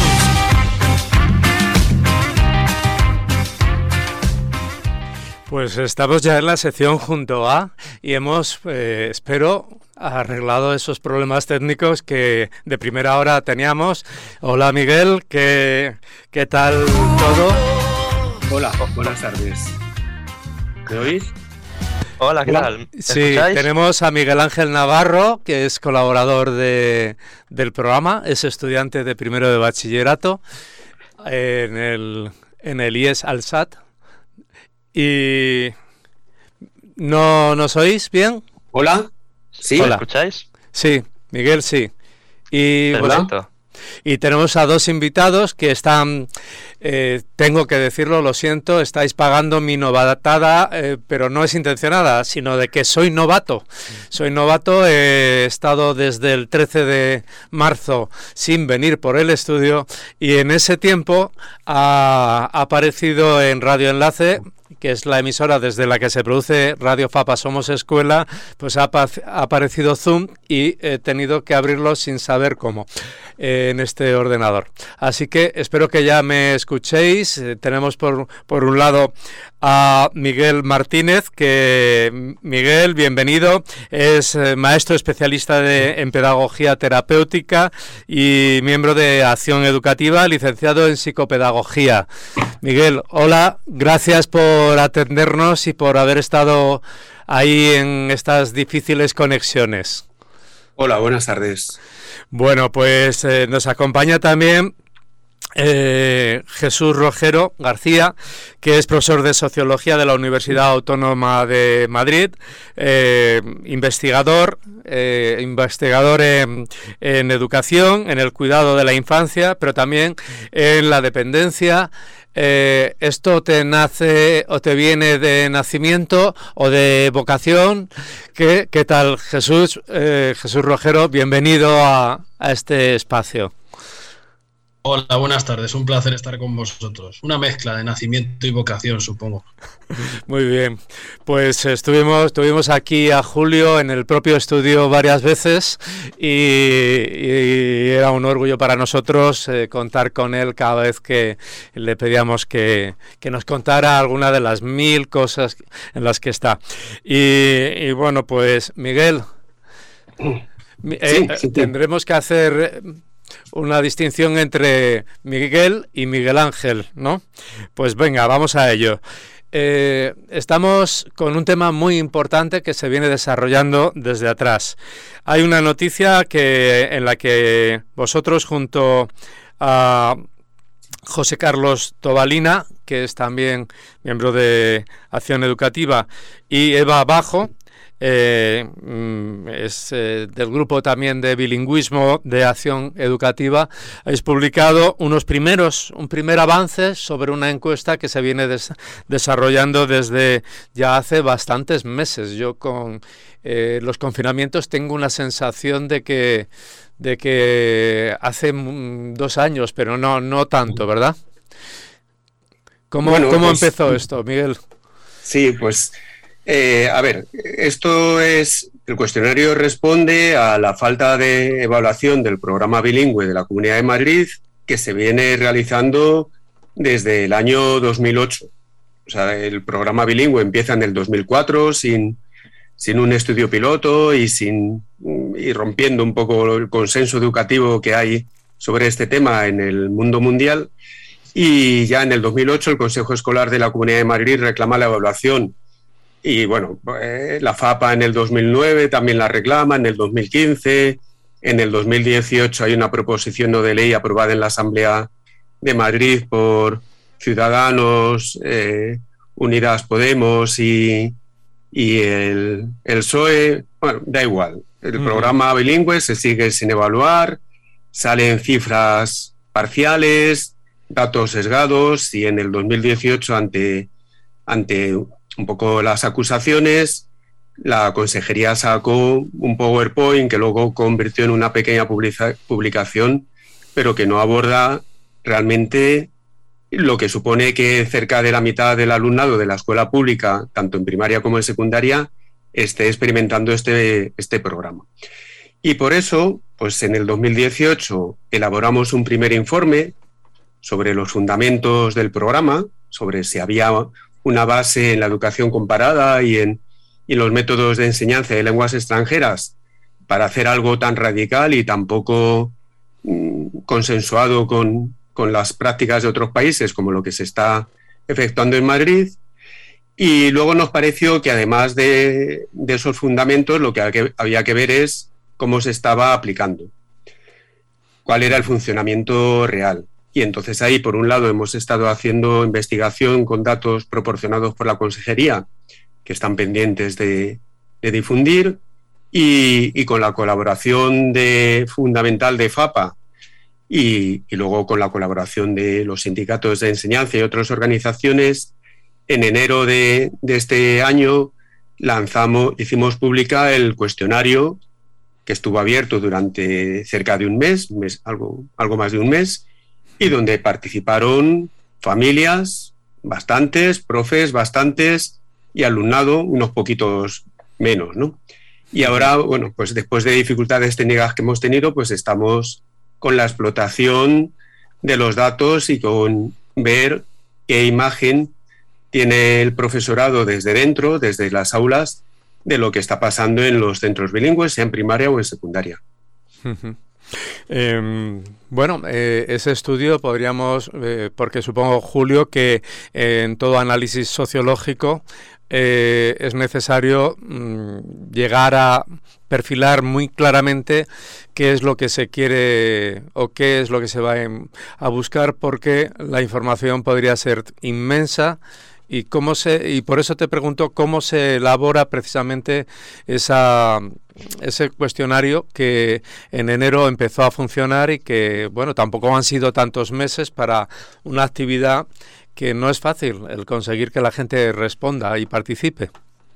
S1: Pues estamos ya en la sección junto a y hemos, eh, espero, arreglado esos problemas técnicos que de primera hora teníamos. Hola Miguel, ¿qué, qué tal todo?
S7: Hola, buenas tardes. ¿Me oís?
S3: Hola, ¿qué tal?
S1: Sí, tenemos a Miguel Ángel Navarro, que es colaborador de, del programa, es estudiante de primero de bachillerato en el, en el I E S Alsat. Y ¿no nos oís bien?
S7: Hola, ¿sí?
S3: Hola. ¿Me escucháis?
S1: Sí, Miguel, sí. Y
S3: Perfecto.
S1: Bueno, y tenemos a dos invitados que están, eh, tengo que decirlo, lo siento, estáis pagando mi novatada, eh, pero no es intencionada, sino de que soy novato. Soy novato, he estado desde el trece de marzo sin venir por el estudio y en ese tiempo ha, ha aparecido en Radio Enlace, que es la emisora desde la que se produce Radio Fapa Somos Escuela, pues ha, ha aparecido Zoom y he tenido que abrirlo sin saber cómo eh, en este ordenador. Así que espero que ya me escuchéis. Eh, tenemos por, por un lado a Miguel Martínez, que Miguel, bienvenido, es eh, maestro especialista de, en pedagogía terapéutica y miembro de Acción Educativa, licenciado en psicopedagogía. Miguel, hola, gracias por atendernos y por haber estado ahí en estas difíciles conexiones.
S7: Hola, buenas tardes.
S1: Bueno, pues eh, nos acompaña también eh, Jesús Rojero García, que es profesor de Sociología de la Universidad Autónoma de Madrid, eh, investigador, eh, investigador en, en educación, en el cuidado de la infancia, pero también en la dependencia. Eh, ¿Esto te nace o te viene de nacimiento o de vocación? ¿Qué, qué tal, Jesús? Eh, Jesús Rojero, bienvenido a, a este espacio.
S8: Hola, buenas tardes. Un placer estar con vosotros. Una mezcla de nacimiento y vocación, supongo.
S1: Muy bien. Pues estuvimos, estuvimos aquí a Julio en el propio estudio varias veces y, y era un orgullo para nosotros eh, contar con él cada vez que le pedíamos que, que nos contara alguna de las mil cosas en las que está. Y, y bueno, pues Miguel, eh,
S7: sí, sí,
S1: tendremos que hacer una distinción entre Miguel y Miguel Ángel, ¿no? Pues venga, vamos a ello. Eh, estamos con un tema muy importante que se viene desarrollando desde atrás. Hay una noticia que en la que vosotros, junto a José Carlos Tobalina, que es también miembro de Acción Educativa, y Eva Bajo, Eh, es eh, del grupo también de bilingüismo de Acción Educativa, habéis publicado unos primeros, un primer avance sobre una encuesta que se viene des desarrollando desde ya hace bastantes meses. Yo con eh, los confinamientos tengo una sensación de que de que hace dos años, pero no, no tanto, ¿verdad? ¿Cómo,
S7: bueno,
S1: ¿cómo
S7: pues,
S1: empezó esto, Miguel?
S7: Sí, pues Eh, a ver, esto es, el cuestionario responde a la falta de evaluación del programa bilingüe de la Comunidad de Madrid que se viene realizando desde el año dos mil ocho. O sea, el programa bilingüe empieza en el dos mil cuatro sin, sin un estudio piloto y, sin, y rompiendo un poco el consenso educativo que hay sobre este tema en el mundo mundial. Y ya en el dos mil ocho el Consejo Escolar de la Comunidad de Madrid reclama la evaluación. Y bueno, eh, la FAPA en el dos mil nueve también la reclama, en el dos mil quince, en el dos mil dieciocho hay una proposición no de ley aprobada en la Asamblea de Madrid por Ciudadanos, eh, Unidas Podemos y, y el, el P S O E. Bueno, da igual, el uh-huh. programa bilingüe se sigue sin evaluar salen cifras parciales, datos sesgados, y en el dos mil dieciocho, ante, ante un poco las acusaciones, la consejería sacó un PowerPoint que luego convirtió en una pequeña publica- publicación, pero que no aborda realmente lo que supone que cerca de la mitad del alumnado de la escuela pública, tanto en primaria como en secundaria, esté experimentando este, este programa. Y por eso, pues en el dos mil dieciocho elaboramos un primer informe sobre los fundamentos del programa, sobre si había una base en la educación comparada y en y los métodos de enseñanza de lenguas extranjeras para hacer algo tan radical y tan poco mmm, consensuado con, con las prácticas de otros países, como lo que se está efectuando en Madrid. Y luego nos pareció que además de, de esos fundamentos, lo que había que ver es cómo se estaba aplicando, cuál era el funcionamiento real. Y entonces ahí, por un lado, hemos estado haciendo investigación con datos proporcionados por la consejería, que están pendientes de, de difundir, y, y con la colaboración de, fundamental de FAPA y, y luego con la colaboración de los sindicatos de enseñanza y otras organizaciones, en enero de, de este año lanzamos, hicimos pública el cuestionario, que estuvo abierto durante cerca de un mes, mes algo, algo más de un mes, y donde participaron familias, bastantes, profes, bastantes, y alumnado unos poquitos menos, ¿no? Y ahora, bueno, pues después de dificultades técnicas que hemos tenido, pues estamos con la explotación de los datos y con ver qué imagen tiene el profesorado desde dentro, desde las aulas, de lo que está pasando en los centros bilingües, sea en primaria o en secundaria.
S1: Uh-huh. Eh, bueno, eh, ese estudio podríamos, eh, porque supongo, Julio, que eh, en todo análisis sociológico eh, es necesario mmm, llegar a perfilar muy claramente qué es lo que se quiere o qué es lo que se va en, a buscar, porque la información podría ser inmensa. Y cómo se y por eso te pregunto cómo se elabora precisamente esa ese cuestionario que en enero empezó a funcionar y que, bueno, tampoco han sido tantos meses para una actividad que no es fácil el conseguir que la gente responda y participe.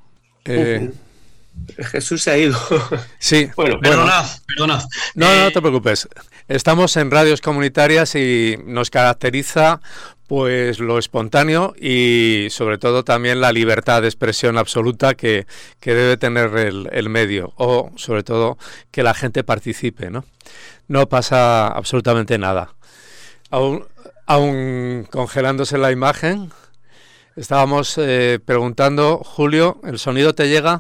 S1: Eh,
S7: Jesús se ha ido.
S1: Sí.
S8: Bueno, perdonad, perdonad.
S1: No,
S8: eh...
S1: no te preocupes. Estamos en radios comunitarias y nos caracteriza pues lo espontáneo y sobre todo también la libertad de expresión absoluta que, que debe tener el, el medio, o sobre todo que la gente participe, ¿no? No pasa absolutamente nada. Aún, aún congelándose la imagen, estábamos eh, preguntando, Julio, ¿el sonido te llega?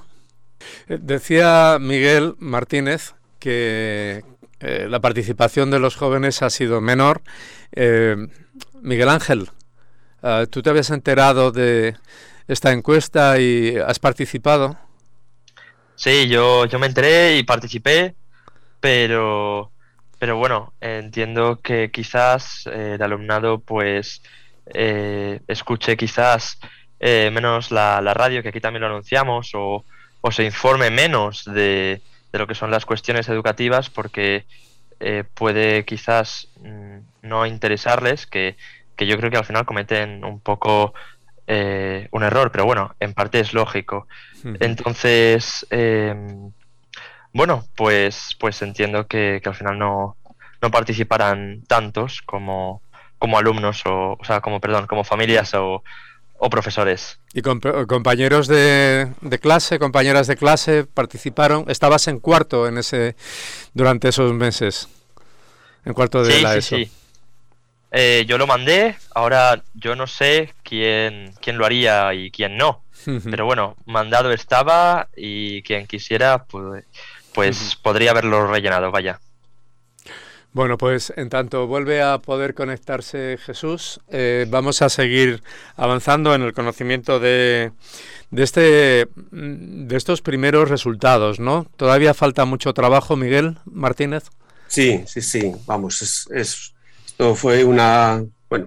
S1: Decía Miguel Martínez que eh, la participación de los jóvenes ha sido menor. Eh, Miguel Ángel, uh, ¿tú te habías enterado de esta encuesta y has participado?
S3: Sí, yo, yo me enteré y participé, pero, pero bueno, entiendo que quizás eh, el alumnado pues eh, escuche quizás eh, menos la, la radio, que aquí también lo anunciamos, o, o se informe menos de, de lo que son las cuestiones educativas, porque eh, puede quizás mmm, no interesarles, que, que yo creo que al final cometen un poco eh, un error, pero bueno, en parte es lógico. Uh-huh. Entonces, eh, bueno, pues pues entiendo que, que al final no, no participarán tantos como, como alumnos, o, o sea, como, perdón, como familias o, o profesores.
S1: ¿Y comp- compañeros de, de clase, compañeras de clase participaron? ¿Estabas en cuarto en ese durante esos meses? En cuarto de
S3: sí,
S1: la
S3: sí,
S1: ESO.
S3: Sí. Eh, yo lo mandé, ahora yo no sé quién, quién lo haría y quién no. Uh-huh. Pero bueno, mandado estaba y quien quisiera, pues, pues uh-huh. podría haberlo rellenado, vaya.
S1: Bueno, pues en tanto vuelve a poder conectarse Jesús, eh, vamos a seguir avanzando en el conocimiento de, de, este, de estos primeros resultados, ¿no? Todavía falta mucho trabajo, Miguel Martínez.
S7: Sí, sí, sí, vamos, es... es... Esto fue una, bueno,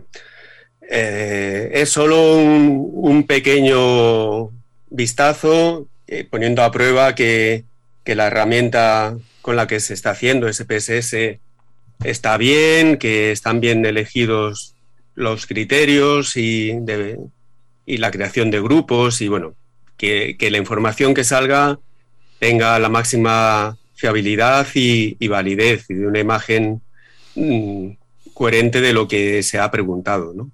S7: eh, es solo un, un pequeño vistazo eh, poniendo a prueba que, que la herramienta con la que se está haciendo S P S S está bien, que están bien elegidos los criterios y, de, y la creación de grupos y bueno, que, que la información que salga tenga la máxima fiabilidad y, y validez y de una imagen mmm, coherente de lo que se ha preguntado, ¿no?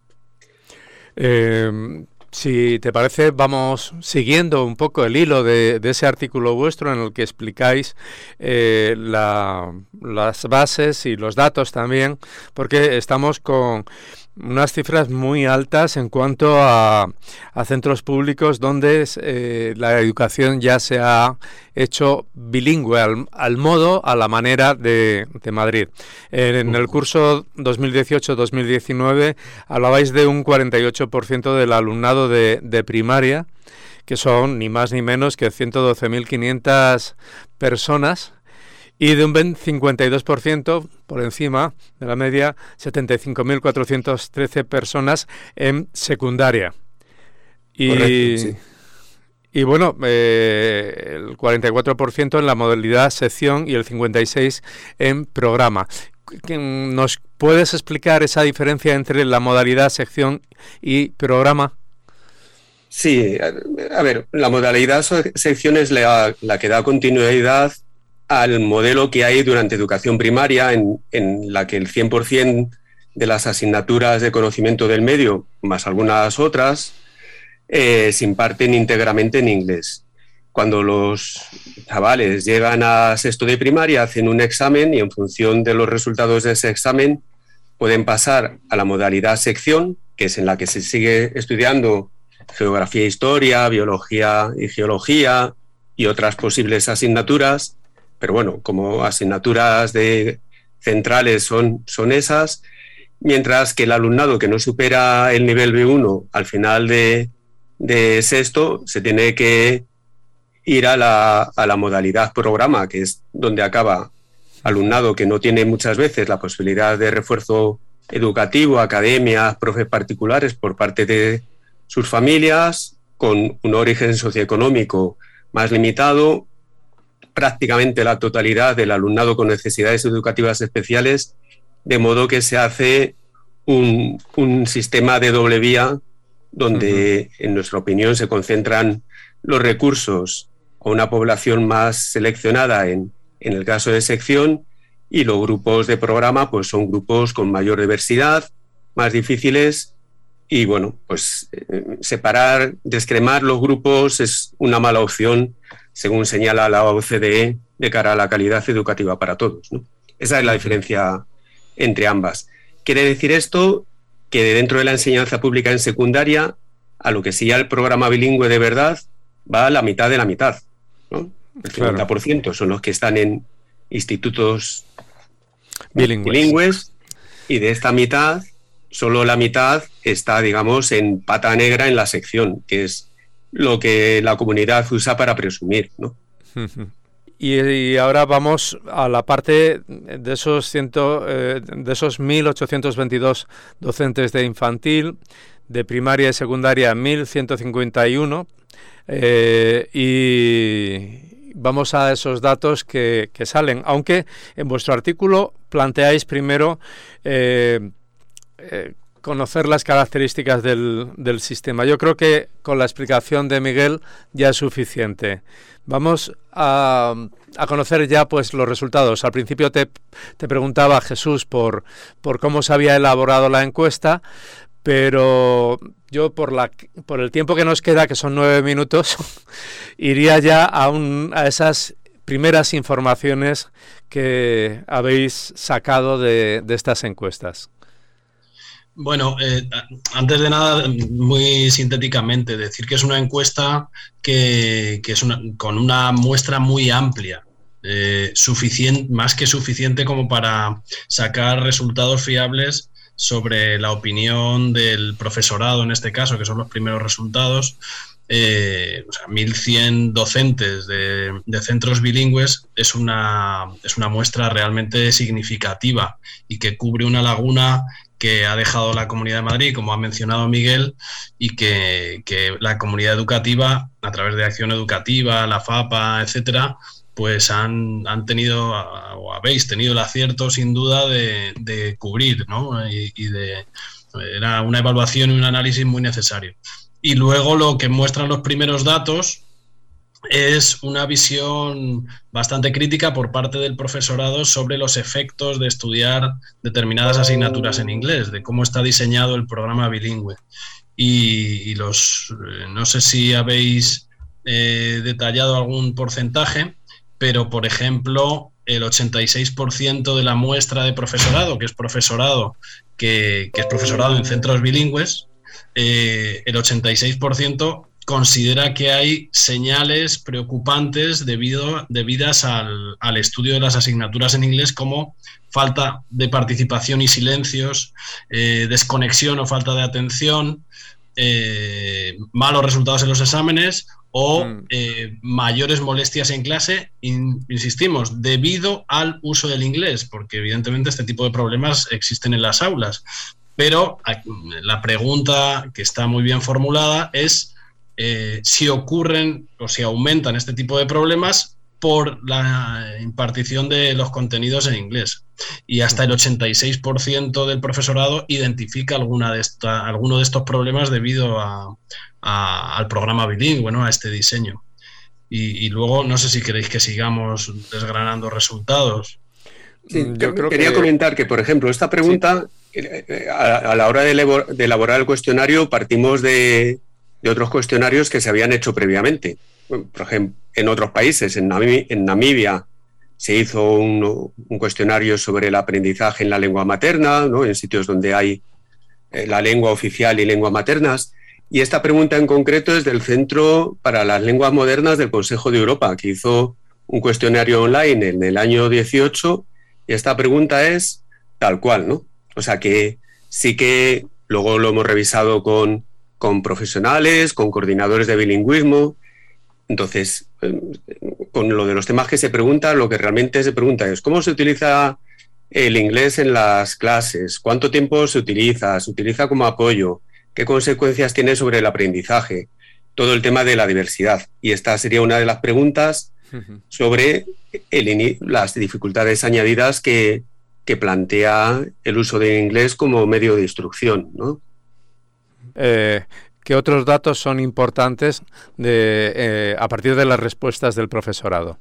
S1: Eh, si te parece, vamos siguiendo un poco el hilo de, de ese artículo vuestro en el que explicáis eh, la, las bases y los datos también, porque estamos con unas cifras muy altas en cuanto a, a centros públicos donde eh, la educación ya se ha hecho bilingüe al, al modo, a la manera de, de Madrid. En, en el curso dos mil dieciocho dos mil diecinueve hablabais de un cuarenta y ocho por ciento del alumnado de, de primaria, que son ni más ni menos que ciento doce mil quinientas personas, y de un cincuenta y dos por ciento por encima de la media, setenta y cinco mil cuatrocientas trece personas en secundaria. Y,
S7: correcto, sí.
S1: Y bueno, eh, el cuarenta y cuatro por ciento en la modalidad sección y el cincuenta y seis por ciento en programa. ¿Nos puedes explicar esa diferencia entre la modalidad sección y programa?
S7: Sí, a ver, la modalidad sección es la, la que da continuidad al modelo que hay durante educación primaria, en, en la que el cien por ciento de las asignaturas de conocimiento del medio, más algunas otras, eh, se imparten íntegramente en inglés. Cuando los chavales llegan a sexto de primaria, hacen un examen y en función de los resultados de ese examen pueden pasar a la modalidad sección, que es en la que se sigue estudiando geografía e historia, biología y geología y otras posibles asignaturas. Pero bueno, como asignaturas de centrales son, son esas, mientras que el alumnado que no supera el nivel B uno al final de, de sexto se tiene que ir a la, a la modalidad programa, que es donde acaba alumnado que no tiene muchas veces la posibilidad de refuerzo educativo, academias, profes particulares por parte de sus familias, con un origen socioeconómico más limitado. Prácticamente la totalidad del alumnado con necesidades educativas especiales, de modo que se hace un, un sistema de doble vía donde, uh-huh. en nuestra opinión, se concentran los recursos a una población más seleccionada en, en el caso de sección, y los grupos de programa pues son grupos con mayor diversidad, más difíciles, y bueno, pues eh, separar, descremar los grupos es una mala opción, según señala la O C D E, de cara a la calidad educativa para todos, ¿no? Esa es la diferencia entre ambas. Quiere decir esto que dentro de la enseñanza pública en secundaria, a lo que sería el programa bilingüe de verdad, va a la mitad de la mitad, ¿no? El cincuenta por ciento claro. son los que están en institutos bilingües. bilingües, y de esta mitad, solo la mitad está, digamos, en pata negra en la sección, que es lo que la comunidad usa para presumir, ¿no?
S1: Y, y ahora vamos a la parte de esos, ciento, eh, de esos mil ochocientos veintidós docentes de infantil, de primaria y secundaria mil ciento cincuenta y uno, eh, y vamos a esos datos que, que salen, aunque en vuestro artículo planteáis primero eh, eh, conocer las características del, del sistema. Yo creo que con la explicación de Miguel ya es suficiente. Vamos a, a conocer ya pues los resultados. Al principio te, te preguntaba, Jesús, por, por cómo se había elaborado la encuesta, pero yo por, la, por el tiempo que nos queda, que son nueve minutos, iría ya a, un, a esas primeras informaciones que habéis sacado de, de estas encuestas.
S8: Bueno, eh, antes de nada, muy sintéticamente, decir que es una encuesta que, que es una, con una muestra muy amplia, eh, suficiente, más que suficiente como para sacar resultados fiables sobre la opinión del profesorado, en este caso, que son los primeros resultados. Eh, o sea, mil cien docentes de, de centros bilingües es una, es una muestra realmente significativa y que cubre una laguna que ha dejado la Comunidad de Madrid, como ha mencionado Miguel, y que, que la comunidad educativa, a través de Acción Educativa, la FAPA, etcétera, pues han, han tenido o habéis tenido el acierto sin duda de, de cubrir, ¿no? Y, y de, era una evaluación y un análisis muy necesario. Y luego lo que muestran los primeros datos es una visión bastante crítica por parte del profesorado sobre los efectos de estudiar determinadas asignaturas en inglés, de cómo está diseñado el programa bilingüe. Y, y los, no sé si habéis eh, detallado algún porcentaje, pero por ejemplo el ochenta y seis por ciento de la muestra de profesorado, que es profesorado que, que es profesorado en centros bilingües, eh, el ochenta y seis por ciento considera que hay señales preocupantes debido, debidas al, al estudio de las asignaturas en inglés, como falta de participación y silencios, eh, desconexión o falta de atención, eh, malos resultados en los exámenes o eh, mayores molestias en clase, in, insistimos, debido al uso del inglés, porque evidentemente este tipo de problemas existen en las aulas. Pero la pregunta, que está muy bien formulada, es eh, si ocurren o si aumentan este tipo de problemas por la impartición de los contenidos en inglés. Y hasta el ochenta y seis por ciento del profesorado identifica alguna de esta, alguno de estos problemas debido a, a, al programa bilingüe, ¿no? A este diseño. Y, y luego, no sé si queréis que sigamos desgranando resultados.
S7: Sí, yo creo quería que... comentar que, por ejemplo, esta pregunta, sí. a, a la hora de, elabor, de elaborar el cuestionario, partimos de, de otros cuestionarios que se habían hecho previamente. Por ejemplo, en otros países, en Namibia, en Namibia se hizo un, un cuestionario sobre el aprendizaje en la lengua materna, ¿no? En sitios donde hay eh, la lengua oficial y lenguas maternas. Y esta pregunta en concreto es del Centro para las Lenguas Modernas del Consejo de Europa, que hizo un cuestionario online en el año dieciocho, y esta pregunta es tal cual, ¿no? O sea que sí que luego lo hemos revisado con, con profesionales, con coordinadores de bilingüismo. Entonces, con lo de los temas que se preguntan, lo que realmente se pregunta es ¿cómo se utiliza el inglés en las clases? ¿Cuánto tiempo se utiliza? ¿Se utiliza como apoyo? ¿Qué consecuencias tiene sobre el aprendizaje? Todo el tema de la diversidad. Y esta sería una de las preguntas sobre el, las dificultades añadidas que, que plantea el uso del inglés como medio de instrucción, ¿no?
S1: Eh... ¿Qué otros datos son importantes de, eh, a partir de las respuestas del profesorado?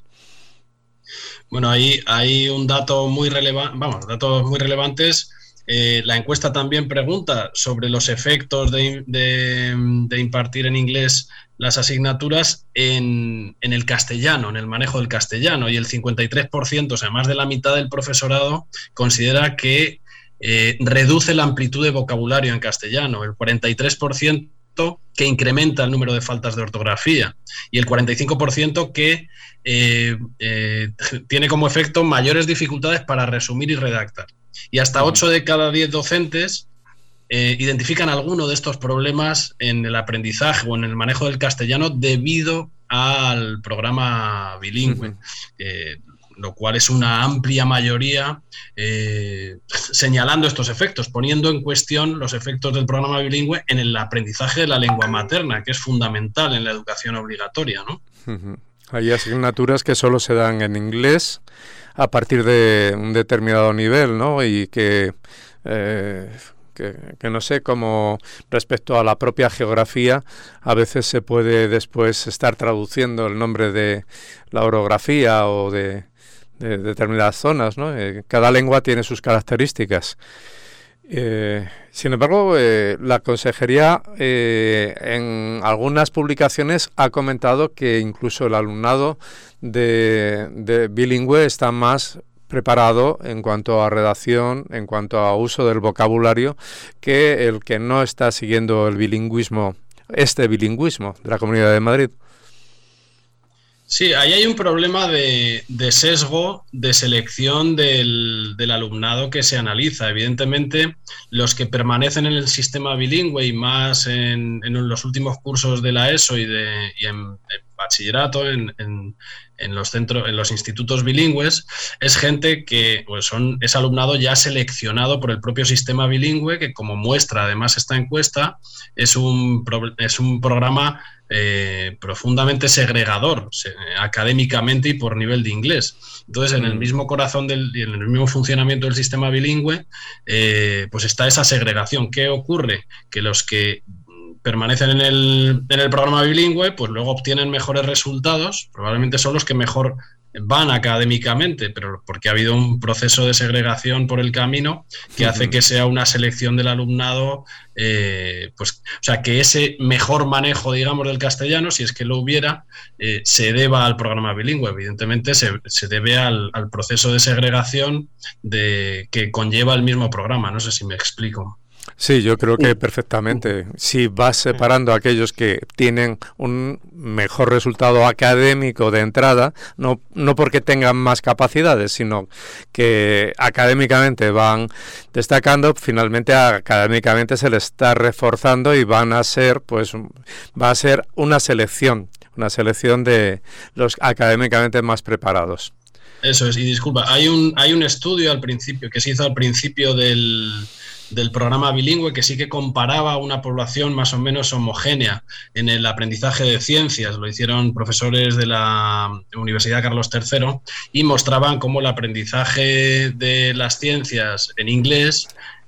S8: Bueno, ahí hay un dato muy relevante, vamos, datos muy relevantes. Eh, la encuesta también pregunta sobre los efectos de, de, de impartir en inglés las asignaturas en, en el castellano, en el manejo del castellano, y el cincuenta y tres por ciento, o sea, más de la mitad del profesorado, considera que eh, reduce la amplitud de vocabulario en castellano. El cuarenta y tres por ciento que incrementa el número de faltas de ortografía y el cuarenta y cinco por ciento que eh, eh, tiene como efecto mayores dificultades para resumir y redactar. Y hasta ocho de cada diez docentes eh, identifican alguno de estos problemas en el aprendizaje o en el manejo del castellano debido al programa bilingüe. Uh-huh. eh, lo cual es una amplia mayoría eh, señalando estos efectos, poniendo en cuestión los efectos del programa bilingüe en el aprendizaje de la lengua materna, que es fundamental en la educación obligatoria, ¿no?
S1: Uh-huh. Hay asignaturas que solo se dan en inglés a partir de un determinado nivel, ¿no? Y que, eh, que, que no sé, como respecto a la propia geografía, a veces se puede después estar traduciendo el nombre de la orografía o de de determinadas zonas, ¿no? Eh, cada lengua tiene sus características. Eh, sin embargo, eh, la consejería eh, en algunas publicaciones ha comentado que incluso el alumnado de, de bilingüe está más preparado en cuanto a redacción, en cuanto a uso del vocabulario, que el que no está siguiendo el bilingüismo, este bilingüismo de la Comunidad de Madrid.
S8: Sí, ahí hay un problema de, de sesgo de selección del, del alumnado que se analiza. Evidentemente, los que permanecen en el sistema bilingüe y más en, en los últimos cursos de la ESO y, de, y en, bachillerato, en, en, en los centros, en los institutos bilingües, es gente que pues son, es alumnado ya seleccionado por el propio sistema bilingüe, que como muestra además esta encuesta, es un, pro, es un programa eh, profundamente segregador se, académicamente y por nivel de inglés. Entonces, en el mismo corazón del, en el mismo funcionamiento del sistema bilingüe, eh, pues está esa segregación. ¿Qué ocurre? Que los que permanecen en el, en el programa bilingüe, pues luego obtienen mejores resultados, probablemente son los que mejor van académicamente, pero porque ha habido un proceso de segregación por el camino que hace que sea una selección del alumnado, eh, pues, o sea, que ese mejor manejo, digamos, del castellano, si es que lo hubiera, eh, se deba al programa bilingüe. Evidentemente se, se debe al, al proceso de segregación de, que conlleva el mismo programa. No sé si me explico.
S1: Sí, yo creo que perfectamente. Si vas separando a aquellos que tienen un mejor resultado académico de entrada, no, no porque tengan más capacidades, sino que académicamente van destacando, finalmente académicamente se les está reforzando y van a ser, pues, va a ser una selección, una selección de los académicamente más preparados.
S8: Eso es, y disculpa, hay un, hay un estudio al principio, que se hizo al principio del... del programa bilingüe, que sí que comparaba una población más o menos homogénea en el aprendizaje de ciencias. Lo hicieron profesores de la Universidad Carlos tercero y mostraban cómo el aprendizaje de las ciencias en inglés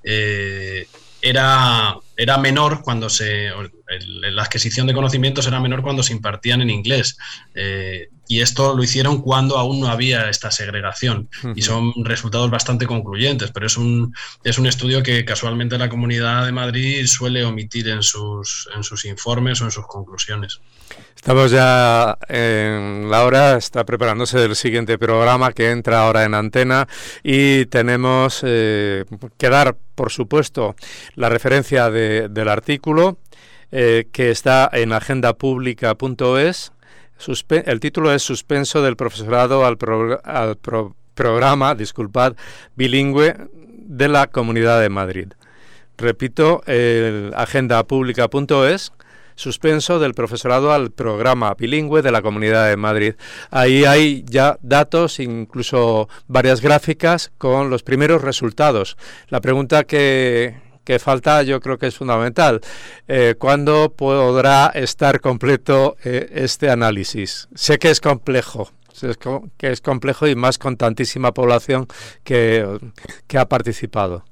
S8: eh, era, era menor cuando se... El, la adquisición de conocimientos era menor cuando se impartían en inglés. Eh, y esto lo hicieron cuando aún no había esta segregación. Uh-huh. Y son resultados bastante concluyentes, pero es un, es un estudio que casualmente la Comunidad de Madrid suele omitir en sus, en sus informes o en sus conclusiones.
S1: Estamos ya en la hora, está preparándose el siguiente programa que entra ahora en antena y tenemos eh, que dar, por supuesto, la referencia de, del artículo eh, que está en agenda pública punto es. Suspe- el título es Suspenso del profesorado al, pro- al pro- programa, disculpad, bilingüe de la Comunidad de Madrid. Repito, el agenda pública punto es. Suspenso del profesorado al programa bilingüe de la Comunidad de Madrid. Ahí hay ya datos, incluso varias gráficas con los primeros resultados. La pregunta que, que falta yo creo que es fundamental. Eh, ¿Cuándo podrá estar completo eh, este análisis? Sé que es complejo. que es complejo y más con tantísima población que, que ha participado.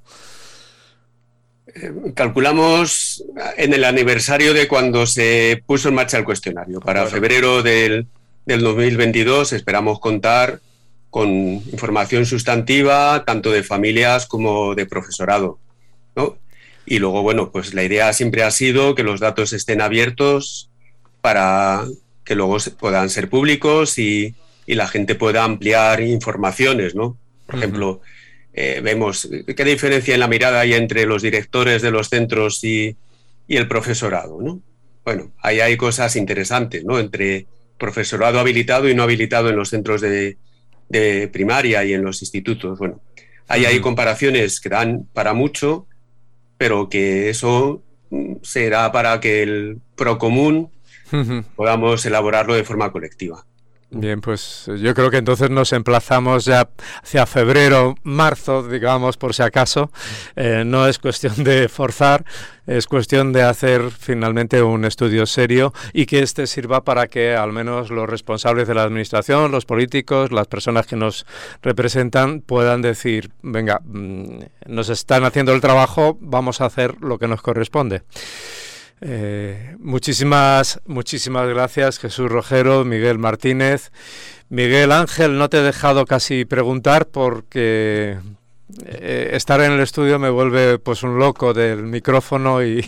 S7: Calculamos en el aniversario de cuando se puso en marcha el cuestionario. Para bueno. febrero del, del dos mil veintidós esperamos contar con información sustantiva tanto de familias como de profesorado, ¿no? Y luego, bueno, pues la idea siempre ha sido que los datos estén abiertos para que luego puedan ser públicos y, y la gente pueda ampliar informaciones, ¿no? Por uh-huh. ejemplo, Eh, vemos qué diferencia en la mirada hay entre los directores de los centros y, y el profesorado, ¿no? Bueno, ahí hay cosas interesantes, ¿no? Entre profesorado habilitado y no habilitado en los centros de, de primaria y en los institutos. Bueno, ahí uh-huh. hay comparaciones que dan para mucho, pero que eso será para que el procomún uh-huh. podamos elaborarlo de forma colectiva.
S1: Bien, pues yo creo que entonces nos emplazamos ya hacia febrero, marzo, digamos, por si acaso. Eh, no es cuestión de forzar, es cuestión de hacer finalmente un estudio serio y que este sirva para que al menos los responsables de la administración, los políticos, las personas que nos representan puedan decir, venga, nos están haciendo el trabajo, vamos a hacer lo que nos corresponde. Eh, muchísimas, muchísimas gracias, Jesús Rojero, Miguel Martínez. Miguel Ángel, no te he dejado casi preguntar porque eh, estar en el estudio me vuelve pues un loco del micrófono y,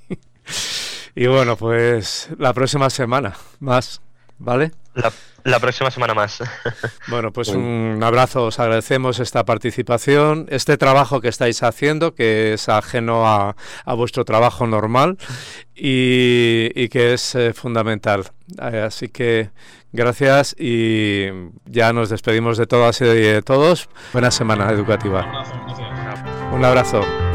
S1: y bueno, pues la próxima semana más, ¿vale?
S3: La, la próxima semana más.
S1: Bueno, pues un abrazo, os agradecemos esta participación, este trabajo que estáis haciendo, que es ajeno a, a vuestro trabajo normal y, y que es eh, fundamental. Eh, así que gracias y ya nos despedimos de todas y de todos. Buena semana educativa. Un abrazo. Un abrazo.